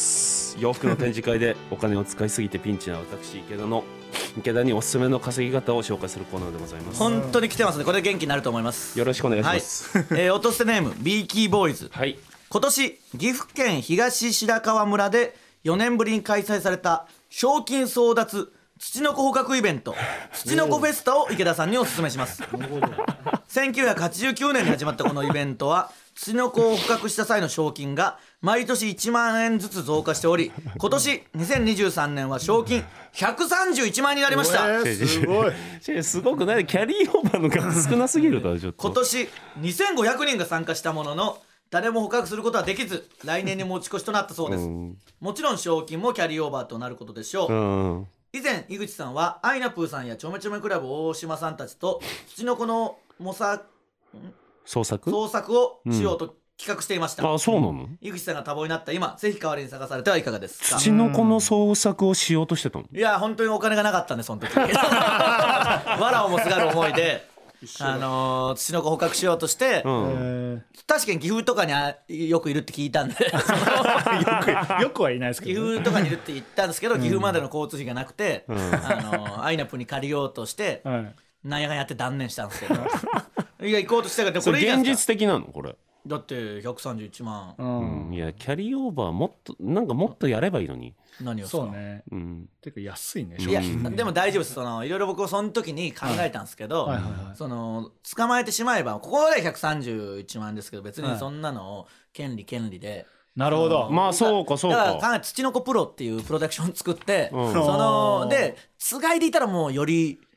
洋服の展示会でお金を使いすぎてピンチな私池田の池田におすすめの稼ぎ方を紹介するコーナーでございます。 本当に来てますね。これで元気になると思います。 よろしくお願いします、 はいえー、落とせネームビーキーボーイズ、はい、今年岐阜県東白川村でよねんぶりに開催された賞金争奪ツチノコ捕獲イベントツチノコフェスタを池田さんにお勧めしますせんきゅうひゃくはちじゅうきゅうねんに始まったこのイベントはツチノコを捕獲した際の賞金が毎年いちまんえんずつ増加しており今年にせんにじゅうさんねんは賞金ひゃくさんじゅういちまんえんになりました、えー、すごいすごくないキャリーオーバーの数少なすぎるからちょっと今年にせんごひゃくにんが参加したものの誰も捕獲することはできず来年に持ち越しとなったそうです、うん、もちろん賞金もキャリーオーバーとなることでしょう、うん以前井口さんはアイナプーさんやちょめちょめクラブ大島さんたちとツチノコの模索創作創作をしようと企画していました、 うん、あそうなの。 井口さんが多忙になった今ぜひ代わりに探されてはいかがですか。 ツチノコの創作をしようとしてたの。 いや本当にお金がなかったんでその時わらをもすがる思いであのー、ツチノコ捕獲しようとして、うん、確かに岐阜とかによくいるって聞いたんでよく、よくはいないですけど、ね、 岐阜とかにいるって言ったんですけど、うん、岐阜までの交通費がなくて、うん、あのー、アイナプに借りようとして、うん、なんやかんやって断念したんですけどいや行こうとしたからこれいいじゃないですか。 現実的なのこれだってひゃくさんじゅういちまん、 うんうん、いやキャリーオーバーもっとなんかもっとやればいいのに。 何をそうね、うん、てか安いね。 いやでも大丈夫です。そのいろいろ僕はその時に考えたんですけど、はいはいはいはい、その捕まえてしまえばここでひゃくさんじゅういちまんですけど別にそんなのを権利権利で、 なるほど。 まあそうかそうか。 だからツチノコプロっていうプロダクション作って、うん、そのでつがいでいたらもうより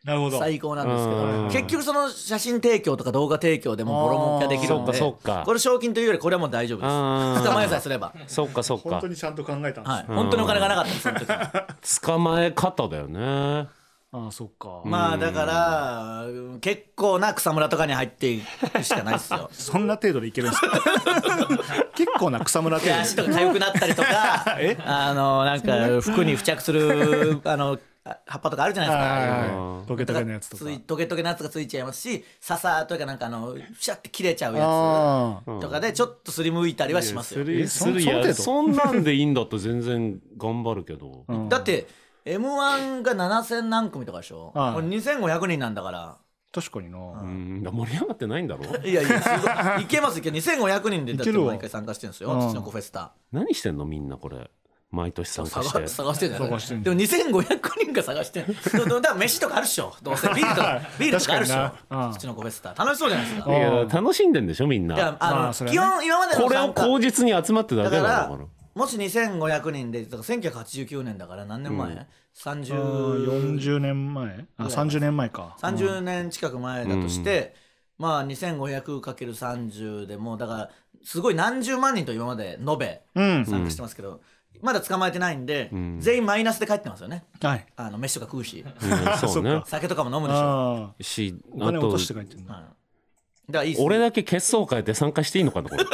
なるほど。 最高なんですけうんど、結局その写真提供とか動画提供でもボロ儲けができるんで、 そっかそっかこれ賞金というよりこれはもう大丈夫です。 あー捕まえさえすれば、 そっかそっか本当にちゃんと考えたんですね。 はい、本当にお金がなかったんですその時は。 捕まえ方だよね。 ああ、そっか。 まあだから結構な草むらとかに入っていくしかないですよ。 そんな程度でいけるんですか。結構な草むら程度。 足とか痒くなったりとかあのなんか服に付着するあの葉っぱとかあるじゃないですか。 はいはいはい。トゲトゲのやつとか。 ついトゲトゲのやつがついちゃいますし、笹というかなんかあのシャッて切れちゃうやあつとかでちょっとすりむいたりはしますよ。 するするいやそんなんでいいんだったら全然頑張るけど、 うんだって エムワン がななせん何組とかでしょ、 はいこれにせんごひゃくにんなんだから。 確かにな。 うん盛り上がってないんだろ。 いやいやすごいいけますいけにせんごひゃくにんでだっていけるわ毎回参加してるんですよ、 うん土の子フェスタ。 何してんのみんなこれ毎年参加して探探してるじゃない探してんのでもにせんごひゃくにんが探してるだだから飯とかあるっしょ、どうせビールとかビールとかあるっしょ、 確かになうん土の子フェスタ楽しそうじゃないですか。 いや楽しんでんでしょみんいやな。 あの、 まあそれはね基本今までのこれを参加口実に集まってだけだだからから。 もしにせんごひゃくにんでだからせんきゅうひゃくはちじゅうきゅうねんだから何年前、 うんさんじゅようんじゅうねんまえあさんじゅうねんまえか。 さんじゅうねん近く前だとして、まあ にせんごひゃくかけるさんじゅう でもうだからすごい何十万人と今まで延べうん。 参加してますけど、まだ捕まえてないんで、 ん全員マイナスで帰ってますよね。 はい。 あの飯とか食うしうんそうね。 酒とかも飲むでしょ。 ああ。 しおあと金落として帰ってんだ。 はいだからいいっすね俺だけ血相変えて参加していいのかなこれ。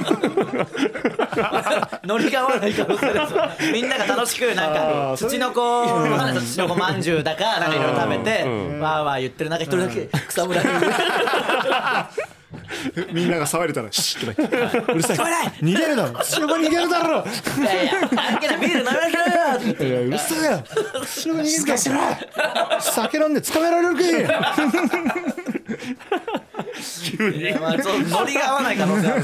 ノリが合わない可能性ですよ。みんなが楽しくなんあかーそれ土の子土の子まんじゅうだかなんかいろいろ食べてわーわー言ってる中一人だけ草むらにみんなが騒いでたらシッとか言ってうるさい。 聞こえない逃げるだろ。土の子逃げるだろ。 いやいや関係ないビール飲みましょうよって言っていやうるさいよ。土の子逃げるかしら。酒飲んで捕まえられるかい。 いやまあそうノリが合わない可能性ある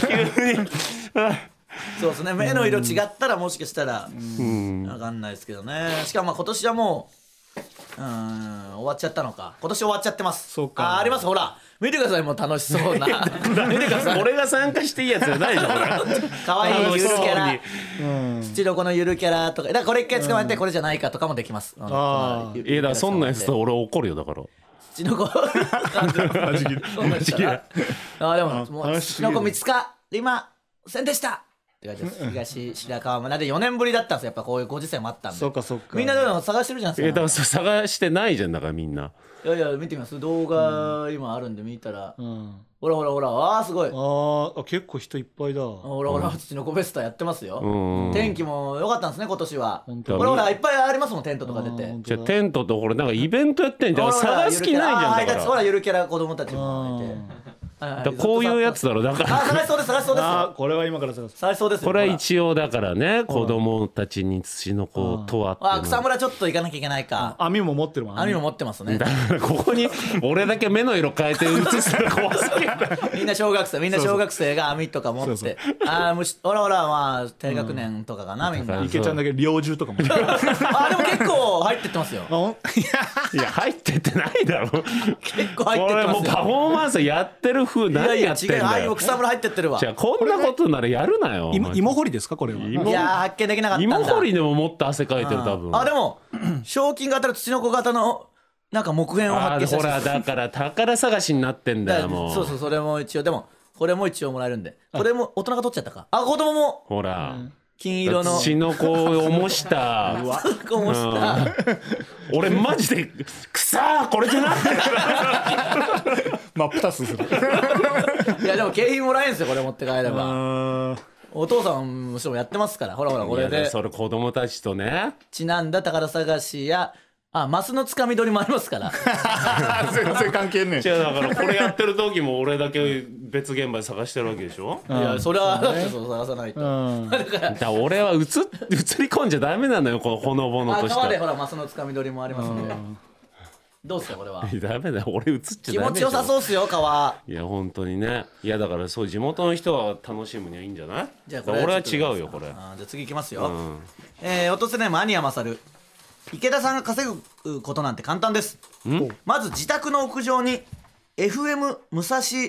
そうですね目の色違ったらもしかしたら分かんないですけどね。しかもまあ今年はもううーん終わっちゃったのか。今年終わっちゃってます。 そうかあーありますほら見てくださいもう楽しそうな見てください俺が参加していいやつじゃないじゃんこれ。 可愛いゆるキャラうん。 土の子のゆるキャラとかだからこれ一回捕まえてこれじゃないかとかもできます。あのあーこのゆいやだからそんなやつと俺怒るよだから。 土の子マジ切れ。 そんな人があーでももう話しすぎる土の子見つかりませんでしたって感じです。東白川村でよねんぶりだったんですよ。やっぱこういうご時世もあったんでそうかそうか。 みんなどういうの探してるじゃないいやだからですか。 そ探してないじゃんだからみんな。 いやいや見てみます動画今あるんで見たらうん。 ほらほらほらあーすごいあーあ結構人いっぱいだ。 ほらほら土の子フェスタやってますよ。 うん天気も良かったんですね今年は。 本当ほらほらいっぱいありますもんテントとか出て。 あーじゃあテントとこれなんかイベントやってんじゃん。 ほらほら探す気ないじゃんだかゆるキャラあーほら。 らゆるキャラ子供たちもいてはいはいだからこういうやつだろだかあら。 探しそうです探しそうですよあーこれは今から探す。 探しそうですよこれはほら一応だからね子供たちに土の子とはっていうのあ草むらちょっと行かなきゃいけないか。 網も持ってるもん。 網も持ってますね。 だからここに俺だけ目の色変えて映すの怖すぎる。 みんな小学生みんな小学生が網とか持っそうそうてああむしほらほらまあ低学年とかかなみんな。 池ちゃんだけ猟銃とかも。 あでも結構入ってってますよ。 あほんいいや入ってってないだろ。 結構入ってこれもうってますよ。 パフォーマンスやってる風いや何いや違うあやってんだよ。 あいう草むら入ってってるわ。 じゃあこんなことならやるなよ。 や芋芋掘りですかこれは。 芋いやー発見できなかったんだ。 芋掘りでももっと汗かいてる多分。 あでも賞金が当たる土の子型のなんか木片をあーほ発見したらだから宝探しになってんだよもう。 そうそうそれも一応でもこれも一応もらえるんでこれも大人が取っちゃったか。あ子供もほら。 金色の土の子を模した。 子もした俺マジでくさーこれじゃない。 真っ二つする。 いやでも景品もらえるんですよこれ持って帰れば。 あお父さんももやってますからほらほらこれいやでそれ子供たちとね。 ちなんだ宝探しやあマスのつかみ取りもありますから。 ー全然関係ねえ。 違うだからこれやってる時も俺だけ別現場で探してるわけでしょ。 いやそれはだってそう探さないと。 うん。 だから俺は映っ映り込んじゃダメなのよこのほのぼのあとした。 川でほらマスのつかみ取りもありますんで。どうですかこれは。 ダメだよ俺映っちゃダメ気持ちよさう。 そうっすよ川。 いや本当にね。いやだからそう地元の人は楽しむにはいいんじゃない。 じゃあだから俺はちょっと違うよこれ。 あじゃあ次いきますよ。 うんえー、おとせネームアニヤマサル。池田さんが稼ぐことなんて簡単です。 んまず自宅の屋上に エフエム 武蔵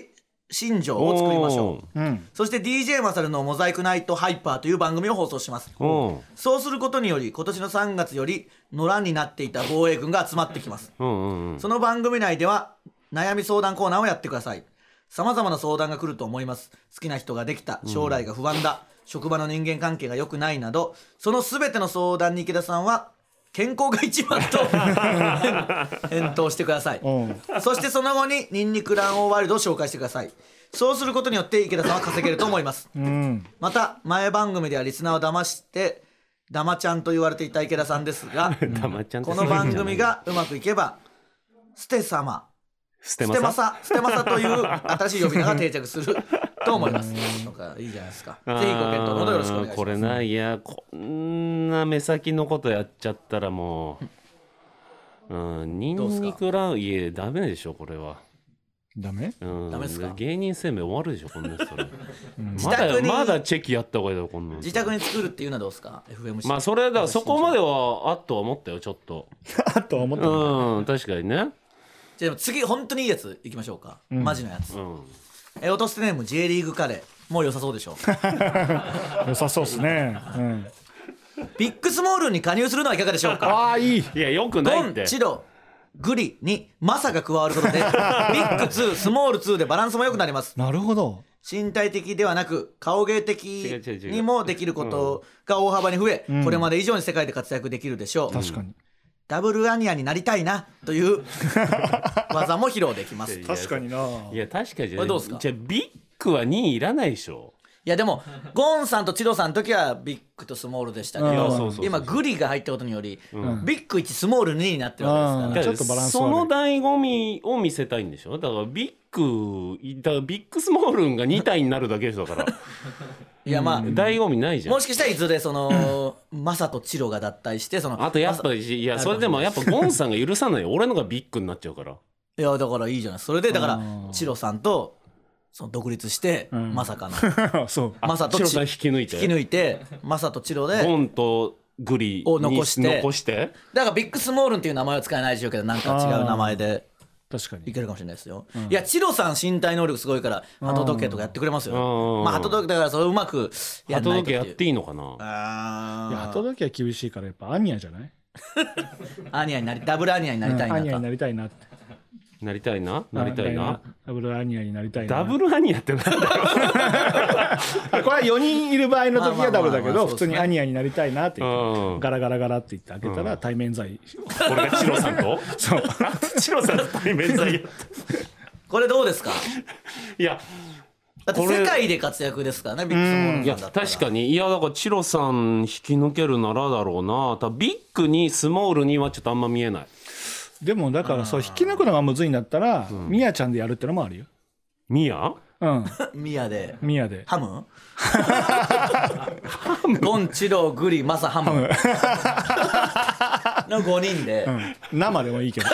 新庄を作りましょう、 うん、 そして ディージェー マサルのモザイクナイトハイパーという番組を放送します。そうすることにより今年のさんがつより野良になっていた防衛軍が集まってきます、うんうんうん、その番組内では悩み相談コーナーをやってください。さまざまな相談が来ると思います。好きな人ができた、将来が不安だ、うん、職場の人間関係が良くないなど、その全ての相談に池田さんは健康が一番と返答してください。そしてその後にニンニク卵黄ワイルドを紹介してください。そうすることによって池田さんは稼げると思います、うん、また前番組ではリスナーを騙してダマちゃんと言われていた池田さんですがこの番組がうまくいけばステ様ステマサステマサという新しい呼び名が定着すると思いますとかいいじゃないですか。ぜひご検討のほどよろしくお願いします。 これないやこんな目先のことやっちゃったらもう、うん、ニンニクランいえダメでしょこれは。 ダメ？ うん、ダメですか？ 芸人生命終わるでしょこんなそれ、うん、 まだまだチェキやった方がいいだろこんな。 自宅に作るっていうのはどうですか エフエムシー。 まあそれだからそこまではあとは思ったよちょっとあとは思ったうん確かにね。 じゃあ次本当にいいやついきましょうか、うん、マジのやつ、うん、え落とすネーム J リーグカレーもう良さそうでしょ良さそうですね、うん、 ビッグスモールに加入するのはいかがでしょうか。 ああいい。 いやよくないって。 ドンチログリにマサが加わることでビッグツースモールツーでバランスも良くなります。 なるほど。 身体的ではなく顔芸的にもできることが大幅に増え、うん、これまで以上に世界で活躍できるでしょう。 確かにダブルアニアになりたいなという技も披露できます。 確かにな。 いや確かに。 これどうですか。 じゃあビッグはにいいらないでしょ。 いやでもゴンさんとチロさんの時はビッグとスモールでしたけど、今グリが入ったことにより、うん、ビッグいちスモールにになってるわけですから、 ちょっとバランスその醍醐味を見せたいんでしょ。だからビッグだからビッグスモールがに体になるだけでしょだからいやまあ醍醐味ないじゃん。 もしかしたらいずれそのマサとチロが脱退してそのあとやっぱいやそれでもやっぱゴンさんが許さないよ俺のがビッグになっちゃうから。 いやだからいいじゃない。それでだからチロさんとその独立して、うん、まさかのそうマサとチロさん引き抜いて引き抜いてマサとチロでゴンとグリを残して残してだからビッグスモールンっていう名前は使えないでしょうけどなんか違う名前で確かにいけるかもしれないですよ、うん、いやチロさん身体能力すごいから鳩時計とかやってくれますよ。まあ鳩時計だからそれうまくやらないとっていう。 鳩時計やっていいのかな。 あいや鳩時計は厳しいからやっぱアニアじゃないアニアになりダブルアニアになりたいな、うん、 アニアになりたいなってなりたいななりたいなダブルアニアになりたいな。 ダブルアニアってなんだよこれはよにんいる場合の時はダブルだけど普通にアニアになりたいなって言ってガラガラガラって言って開けたら対面罪。 これがチロさんとそうチロさんと対面罪これどうですか。 いやだって世界で活躍ですからねビッグスモールさんだったら。 いや確かにいやだからチロさん引き抜けるならだろうな。ただビッグにスモールにはちょっとあんま見えない。 でもだからそう引き抜くのがむずいんだったら、うん、ミヤちゃんでやるってのもあるよ。 ミヤ？ うん。 ミヤで。 ミヤで。 ハム？ゴンチログリマサハムのごにんで、 うん、生でもいいけど。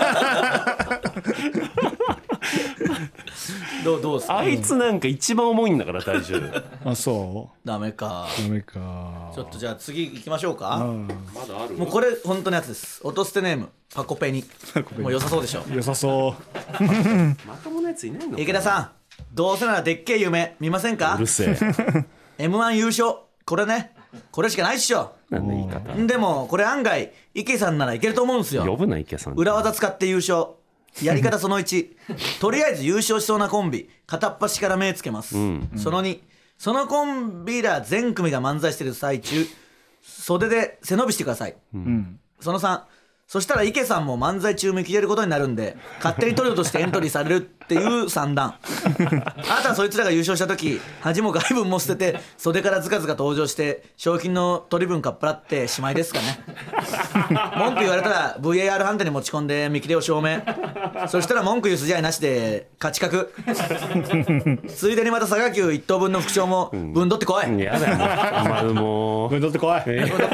どうどうすか。 あいつなんか一番重いんだから体重。 あそうダメかダメか。 ちょっとじゃあ次行きましょうか、うん、 まだある。 もうこれ本当のやつです。落と捨てネームパコペニもう良さそうでしょ。 良さそうまともなやついないのか。 池田さんどうせならでっけえ夢見ませんか。 うるせえエムワン 優勝これねこれしかないっしょ。 なんで言い方。 でもこれ案外池さんならいけると思うんすよ。 呼ぶな池さん。 裏技使って優勝。やり方そのいちとりあえず優勝しそうなコンビ片っ端から目つけます、うん、そのにそのコンビら全組が漫才してる最中袖で背伸びしてください、うん、そのさんそしたら池さんも漫才中見切れることになるんで勝手にトリオとしてエントリーされるっていう算段あなたはそいつらが優勝した時恥も外分も捨てて袖からずかずか登場して賞金の取り分かっぱらってしまいですかね文句言われたら ブイエーアール 判定に持ち込んで見切れを証明。そしたら文句言う筋合いなしで勝ち確ついでにまた佐賀急一等分の副賞も分取ってこい、 うん、やだよもう分取ってこい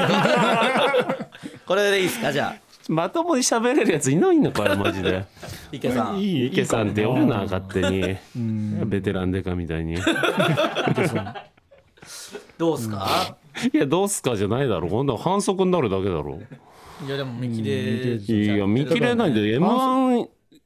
これでいいですか。じゃあまともに喋れるやついないのかよマジで池さんいい池さんって呼ぶな勝手にベテランデカみたいにどうすか、 うん、いやどうすかじゃないだろ。今度は反則になるだけだろ。 いやでも見切れ、 いや見切れないんで エムワン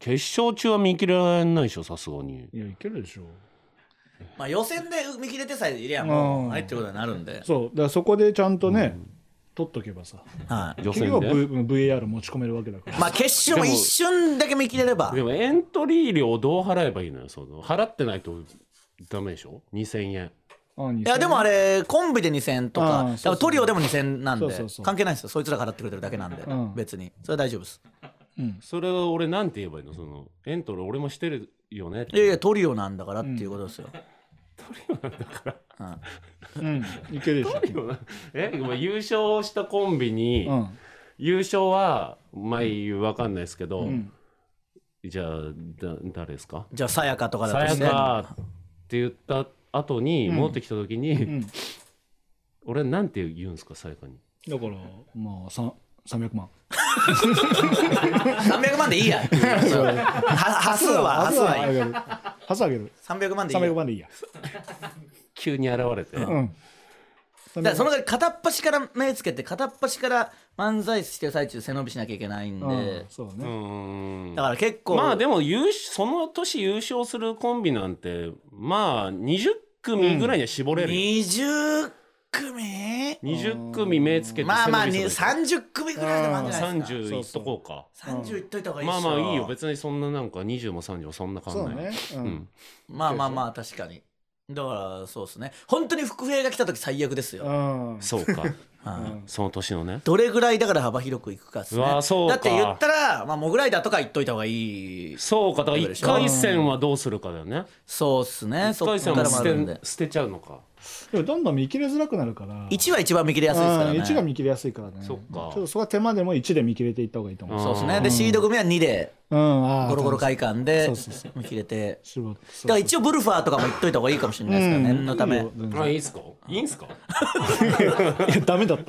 決勝中は見切れられないでしょさすがに。 いやいけるでしょ。 まあ予選で見切れてさえいりゃもうあれってことになるんで、 そうだからそこでちゃんとね、うん、取っとけばさ、 はい、 予選でブイエーアール 持ち込めるわけだから。まあ決勝も一瞬だけ見切れれば。 でもエントリー料どう払えばいいのよ。その払ってないとダメでしょ。にせんえん。 あいやでもあれコンビでにせんえんとか、そうそうトリオでもにせんえんなんで、そうそうそう関係ないですよ。そいつらが払ってくれてるだけなんで、うん、別にそれは大丈夫です。 うん、それは俺なんて言えばいいの。そのエントリー俺もしてるよねって。 いやいやトリオなんだからっていうことですよ。うん、 トリオなんだから。 うん、いけるでしょ。 え優勝したコンビに、うん、優勝は前分かんないですけど、うん、じゃあだ誰ですか。 じゃあさやかとかだとしてさやかって言った後に、うん、戻ってきた時に、うん、俺なんて言うんですかさやかに。 だからまあささんびゃくまんさんびゃくまんでいいや端数は端数はいい端数あげるさんびゃくまんでいいやさんびゃくまんでいいや急に現れて、うん、 だからその片っ端から目つけて片っ端から漫才してる最中背伸びしなきゃいけないんで、うん、 そうね、 うんだから結構まあでも優その年優勝するコンビなんてまあにじゅっくみぐらいには絞れる、うん、 にじゅっくみにじゅっくみ目つけてまあまあさんじゅっくみぐらいでもあるんじゃないですか。 さんじゅういっとこうか。 さんじゅういっといた方がいいっしょ。 まあまあいいよ別にそんななんかにじゅうもさんじゅうもそんな変わんない。 そうね、うん、 まあまあまあ確かに。だからそうですね本当に伏兵が来た時最悪ですよ。 うんそうか、うん、その年のねどれぐらいだから幅広くいくかですね。 うわそうかだって言ったら、まあ、モグライダーとか言っといた方がいい。 そうかだからいっかい戦はどうするかだよね。 そうっすね。 いっかい戦は捨て、捨てちゃうのか。 でもどんどん見切れづらくなるからいちは一番見切れやすいですからね。 いちが見切れやすいからね。 そっかちょっとそこは手間でもいちで見切れていった方がいいと思う。 そうですね。でシード組はにでゴロゴロ会館で見切れてだから一応ブルファーとかも言っといた方がいいかもしれないですからね、念のため。 あいいっすかいいんすかいやダメだった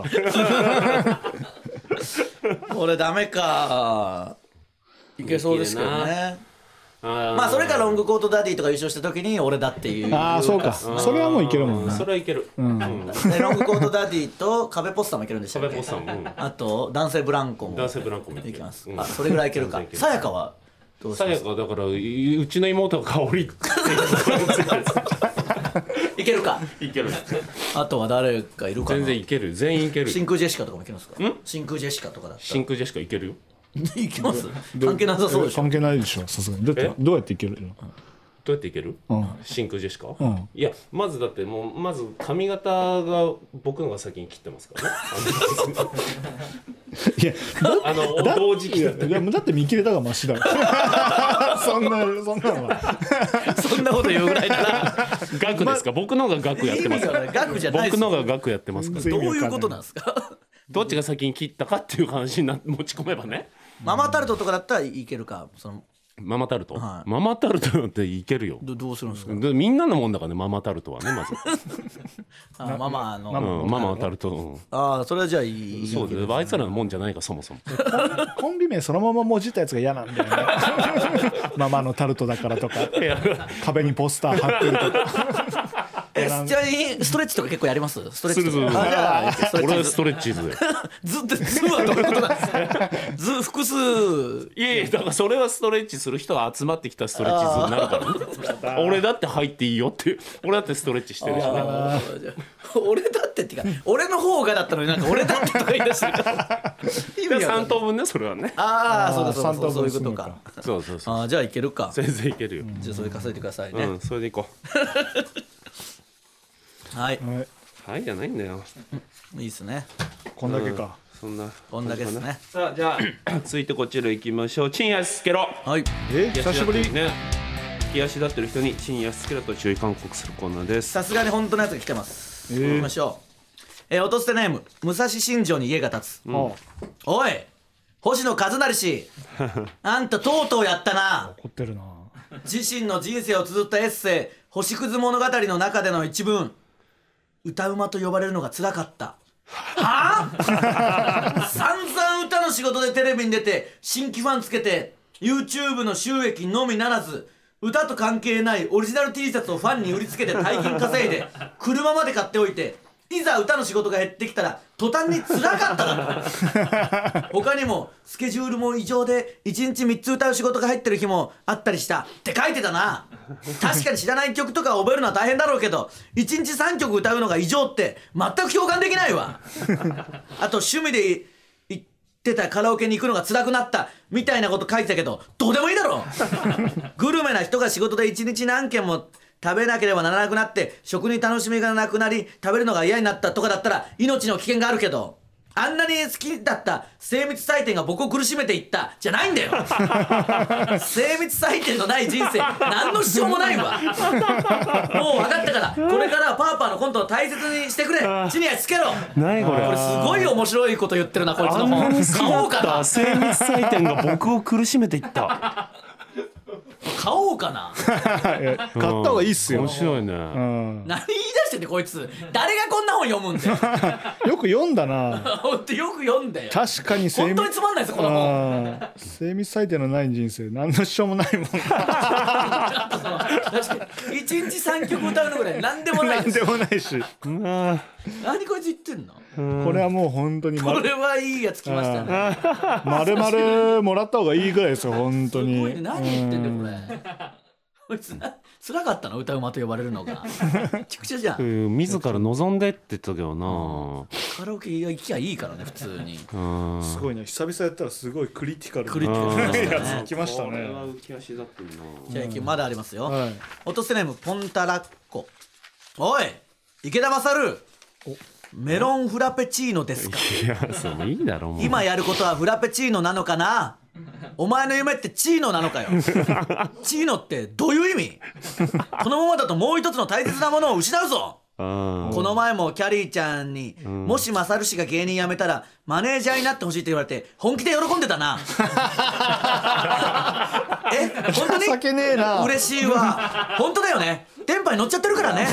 これダメか。いけそうですけどね。まあそれかロングコートダディとか優勝した時に俺だっていう。 ああそうかそれはもういけるもんね。 それはいける、 うんうん、でロングコートダディと壁ポスターもいけるんでしたっけ。 壁ポスターも、うん、 あと男性ブランコも男性ブランコもいけます、うん、あそれぐらいいけるか。さやかはどうしますか。 さやかだからうちの妹が香りっていけるか。 いける。 あとは誰かいるかな。 全然いける全員いける。 真空ジェシカとかもいけますか。ん真空ジェシカとかだったら真空ジェシカいけるよいけます。関係なさそうでしょ。 関係ないでしょさすがに。だってどうやっていけるの。 どうやっていける、うん、真空ジェシカ、 うん、 いやまずだってもうまず髪型が僕のが先に切ってますからねいやあの同時期だってだって見切れたがマシだそんなそんなのはそんなこと言うぐらいなら額ですか、ま、僕のが額やってますから額じゃない僕のが額やってますからどういうことなんですかどっちが先に切ったかっていう話にな持ち込めばね。 ママタルトとかだったらいけるか。そのママタルト、 はい、 ママタルトなんていけるよ。 ど, どうするんですか。 みんなのもんだからねママタルトはねまずあママの、 うん、ママタルト、うん、 ああそれはじゃあいい。 そうですあいつらのもんじゃないかそもそもコンビ名そのままもじったやつが嫌なんだよねママのタルトだからとか壁にポスター貼ってるとかえじゃあストレッチとか結構やります。ストレッチとか。あじゃあ俺はストレッチーズずっと図はどういうことなんですか図複数。 いやいやだからそれはストレッチする人が集まってきたストレッチーズになるからね俺だって入っていいよって俺だってストレッチしてるしね俺だってっていうか俺の方がだったのになんか俺だってとか言い出してるから意味さん等分ねそれはね。 ああそうだそうだそうそういうことか。 そうそうそうあじゃあいけるか。 全然いけるよ、 うん、じゃあそれ稼いでくださいね。 うんそれでいこうはいはいじゃないんだよ。 いいですね。 こんだけか、うん、 そんなこんだけですね。 さあじゃあ続いてこちら行きましょう。チンヤスケロ。 はい。 え久しぶりね。利き足立ってる人にチンヤスケロと注意勧告するコーナーです。 さすがに本当のやつが来てます。えー、行きましょう。えー、落とすてネーム武蔵新城に家が建つ、うん、おい星野一成氏あんたとうとうやったな。 怒ってるな。 自身の人生を綴ったエッセイ星屑物語の中での一文歌うまと呼ばれるのが辛かった。はぁ散々歌の仕事でテレビに出て新規ファンつけて YouTube の収益のみならず歌と関係ないオリジナル T シャツをファンに売りつけて大金稼いで車まで買っておいていざ歌の仕事が減ってきたら途端に辛かっただろ他にもスケジュールも異常でいちにちみっつ歌う仕事が入ってる日もあったりしたって書いてたな。確かに知らない曲とか覚えるのは大変だろうけどいちにちさんきょく歌うのが異常って全く共感できないわあと趣味で行ってたカラオケに行くのが辛くなったみたいなこと書いてたけどどうでもいいだろグルメな人が仕事でいちにち何軒も食べなければならなくなって食に楽しみがなくなり食べるのが嫌になったとかだったら命の危険があるけどあんなに好きだった精密採点が僕を苦しめていったじゃないんだよ精密採点のない人生何の主張もないわもう分かったからこれからはパーパーのコントを大切にしてくれ地に足つけろ何これこれすごい面白いこと言ってるなこいつのあんな本に好きだ買おうかなった精密採点が僕を苦しめていった買おうかな買った方がいいっすよ。 面白いね、 うん、 何言い出してんねこいつ誰がこんな本読むんだよよく読んだなほんとよく読んだよ確かに精密本当につまんないですよこの本精密採点のない人生何の支障もないもん確かにいちにちさんきょく歌うのぐらい何でもないです何でもないし何こいつ言ってんのこれはもう本当にこれはいいやつ来ましたね丸々もらった方がいいぐらいですよ本当に。 すごいね何言ってんだよこれこいつな辛かったの歌うまと呼ばれるのがめちゃくちゃじゃん自ら望んでって言ったけどなカラオケ行きゃいいからね普通にすごいね久々やったらすごいクリティカルクリティカルなやつ来ましたね。 これは浮き足だってんなじゃあまだありますよ、 はい、 落とせネームポンタラッコおい池田勝メロンフラペチーノですかいやそれいいだろもう今やることはフラペチーノなのかなお前の夢ってチーノなのかよチーノってどういう意味このままだともう一つの大切なものを失うぞこの前もキャリーちゃんに、うん、もしマサル氏が芸人辞めたらマネージャーになってほしいって言われて本気で喜んでたなえ本当に情けねえな嬉しいわ本当だよね電波に乗っちゃってるからね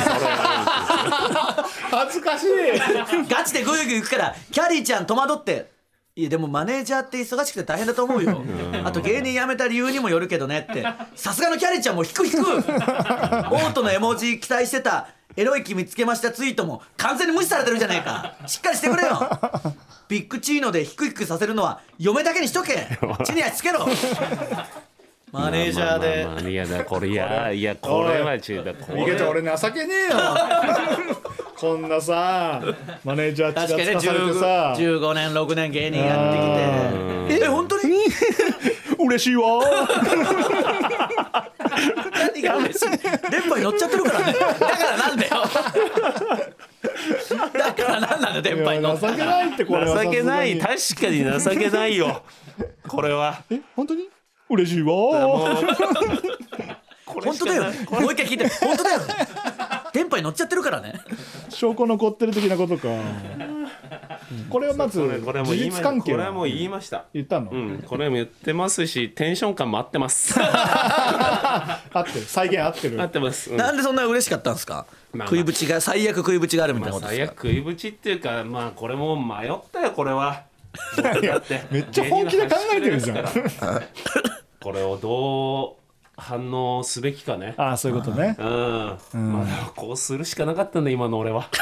恥ずかしいガチでグイグイ行くからキャリーちゃん戸惑っていやでもマネージャーって忙しくて大変だと思うよあと芸人辞めた理由にもよるけどねってさすがのキャリーちゃんも引く引くオートの絵文字期待してたエロい気見つけましたツイートも完全に無視されてるじゃねえかしっかりしてくれよビッグチーノでヒクヒクさせるのは嫁だけにしとけ地に足つけろマネージャーで、 まあまあまあ、いやだこれいやいやこれは違うだこれ逃げて俺情けねえよこんなさマネージャー確かにねされてさじゅうごねんろくねん芸人やってきてえ本当に嬉しいわ何が嬉しい電波に乗っちゃってるからねだからなんだよだからなんなんだ電波に乗っ情けないってこれは情けない確かに情けないよこれはえ本当に嬉しいわ本当だよねもう一回聞いて本当だよね電波に乗っちゃってるからね証拠残ってる的なことかこれはまず事実関係これはもう言いました言ったの、 うん、これも言ってますしテンション感も合ってます合ってる再現合ってる合ってます、 うん、なんでそんな嬉しかったんですか、まあまあ、食いぶちが最悪食いぶちがあるみたいなことですか、 まあ、最悪食いぶちっていうかまあこれも迷ったよこれはめっちゃ本気で考えてるじゃんこれをどう反応すべきかねああそういうことねうん、うん、まあこうするしかなかったんだ今の俺は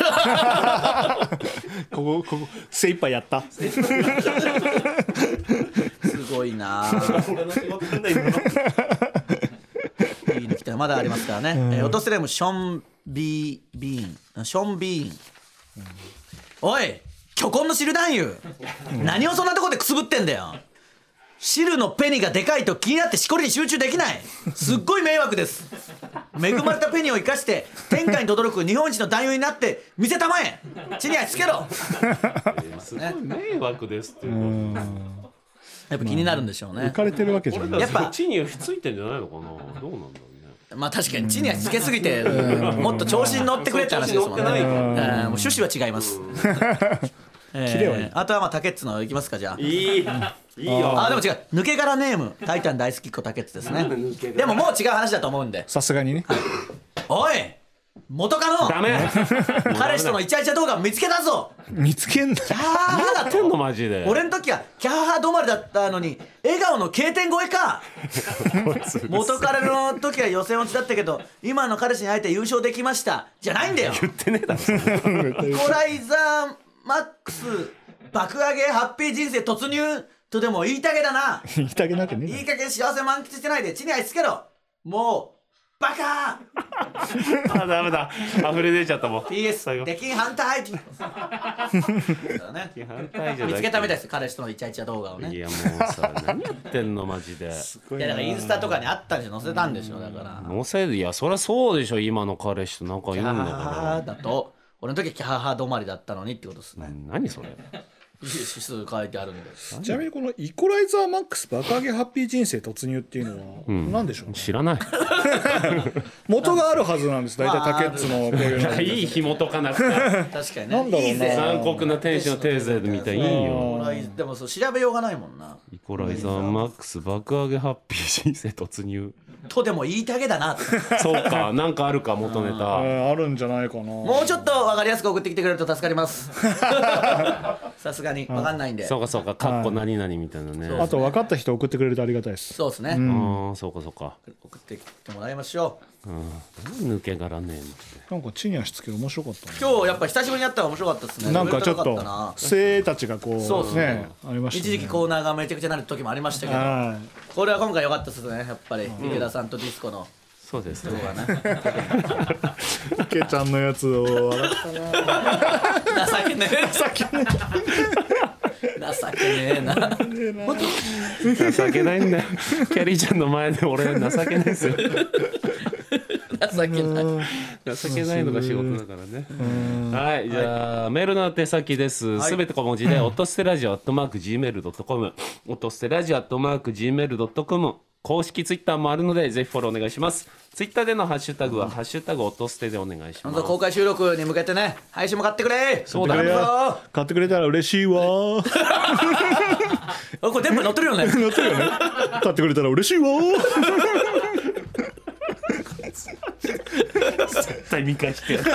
ここここ精一杯やったすごいな俺の仕事なんだ今いいの来たまだありますからね、うんえー、落とせレムションビービーンションビーン、うん、おい巨根の汁男優、うん、何をそんなとこでくすぶってんだよ汁のペニがでかいと気になってしこりに集中できないすっごい迷惑です恵まれたペニを生かして天下に轟く日本一の男優になって見せたまえ地に足つけろすごい迷惑ですっていうやっぱ気になるんでしょうね浮かれてるわけじゃない。 やっぱ地についてんじゃないのかなどうなんだろうねまあ確かに地にはつけすぎてもっと調子に乗ってくれって話ですもんねもう趣旨は違いますえー、あとはまあタケッツのいきますかじゃあいいいいよあでも違う抜け殻ネームタイタン大好きっ子タケッツですねでももう違う話だと思うんでさすがにね、はい、 おい元カノダメ彼氏とのイチャイチャ動画見つけたぞ。 見つけんだ。 キャーハーだやってんのと。 マジで。 俺の時はキャーハー止まりだったのに笑顔の K 点超えか。元彼の時は予選落ちだったけど今の彼氏に会えて優勝できましたじゃないんだよ。 言ってねえだろ。 イコライザーマックス爆上げハッピー人生突入とでも言いたげだな。 言いたげなきゃねえいい加減幸せ満喫してないで地に足つけろもうバカあ、ダメだ。溢れ出ちゃったもん。 ピーエス最後出禁反対そうだね反対じゃない見つけたみたいです彼氏とのイチャイチャ動画をね。 いやもうさ、何やってんのマジで。 いやだからインスタとかにあったんでしょ載せたんでしょだから乗せる、いやそりゃそうでしょ。今の彼氏と仲いいんだキャーハかーだと俺の時はキャーハー止まりだったのにってことですら。 ね。 何それ。 指数書いてあるんでちなみにこのイコライザーマックス爆上げハッピー人生突入っていうのは何でしょう、 知らない。 元があるはずなんです大体タケッツのこういうのいい紐解かなくて。 確かになんだろうないいぜ残酷な天使のテーゼみたいにいいよ。 でもそう調べようがないもんなイコライザーマックス爆上げハッピー人生突入。 とでも言いたげだなってそうか、なんかあるか元ネタ。 あるんじゃないかな。 もうちょっと分かりやすく送ってきてくれると助かりますさすがに分かんないんでそうかそうか、かっこ何々みたいなね。 あと分かった人送ってくれるとありがたいです。 そうですね、 ああ、そうかそうか。 送ってきてもらいましょう。 うん、抜け殻ねえって。 なんか地に足つける面白かったね。 今日やっぱ久しぶりにやったら面白かったですね。 なんかちょっレベル高とかたな精鋭たちがこうそうっすねねありましたね。 一時期コーナーがめちゃくちゃなる時もありましたけどはこれは今回良かったですねやっぱり池田さんとディスコのそうです動ね。 画ねい。池ちゃんのやつを笑ったな。 情けねえ情けねえ情けねえな情けないんだよ。キャリーちゃんの前で俺情けないですよ。 情けない情けないのが仕事だからね。はい、じゃあメールの宛先です。すべて小文字で音捨てラジオアットマーク ジーメールドットコム、音捨てラジオアットマーク ジーメールドットコム。公式ツイッターもあるのでぜひフォローお願いします。ツイッターでのハッシュタグはハッシュタグ音捨てでお願いします。 本当公開収録に向けてね配信も買ってくれ。 そうだ頼むぞ買ってくれたら嬉しいわ。 あこれ電波乗ってるよね乗ってるよね。買ってくれたら嬉しいわ。 絶対見返してやる。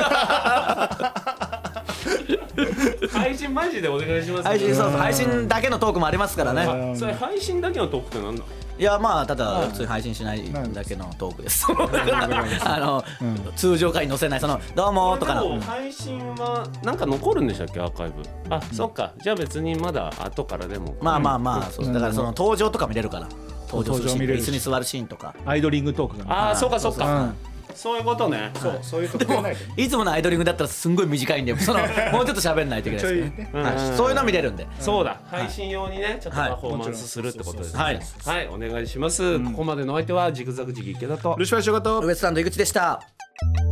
配信マジでお願いします。 配信そうそう配信だけのトークもありますからね。 それ配信だけのトークってなんだ。 いやまあただ普通に配信しないだけのトークですあの、通常回に載せないそのどうもとかでもの配信はなんか残るんでしたっけアーカイブ。あ、そっか。じゃあ別にまだ後からでも。 まあまあまあそうだからその登場とか見れるから登場するシーン登場見れるし椅子に座るシーンとかアイドリングトークが。 ああ、そうかそうか。そういうことね。 そうそういうところないと。 いつものアイドリングだったらすんごい短いんでそのもうちょっと喋んないといけないですけどね、はい、そういうの見れるんでそうだ。配信用にねちょっとパフォーマンスするってことですね。 はいはい、お願いします。ここまでのお相手はジグザグジギ池田と。 ルシファー仕事。 ウエストランド井口でした。